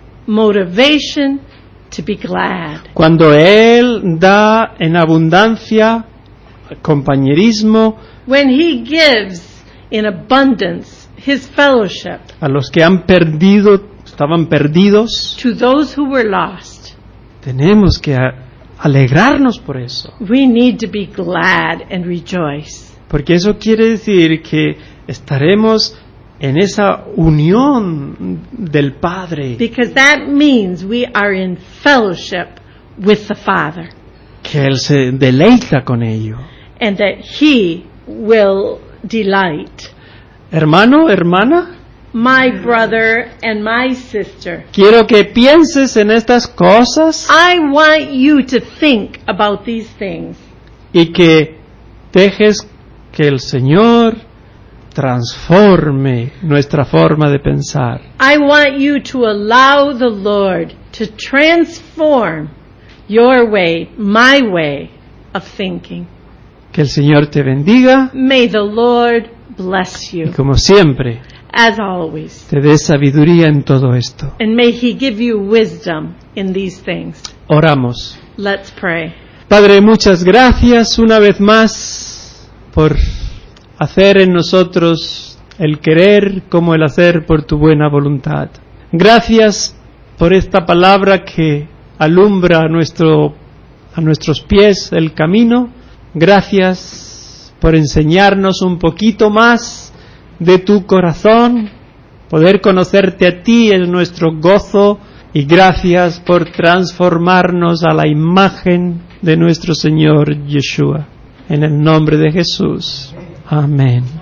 motivation to be glad. Cuando Él da en abundancia compañerismo When He gives in abundance His fellowship a los que han perdido, estaban perdidos, to those who were lost, tenemos que alegrarnos por eso. we need to be glad and rejoice. Porque eso quiere decir que estaremos en esa unión del Padre, Because that means we are in fellowship with the Father, que Él se deleita con ello. and that He will delight. Hermano, hermana, My brother and my sister, quiero que pienses en estas cosas I want you to think about these things, y que dejes que el Señor transforme nuestra forma de pensar. I want you to allow the Lord to transform your way, my way of thinking. Que el Señor te bendiga May the Lord bless y you, como siempre as always. te dé sabiduría en todo esto. And may He give you wisdom in these things. Oramos. Let's pray. Padre, muchas gracias una vez más por hacer en nosotros el querer como el hacer por tu buena voluntad. Gracias por esta palabra que alumbra a nuestros pies el camino. Gracias por enseñarnos un poquito más de tu corazón. Poder conocerte a ti es nuestro gozo. Y gracias por transformarnos a la imagen de nuestro Señor Yeshua. En el nombre de Jesús. Amén.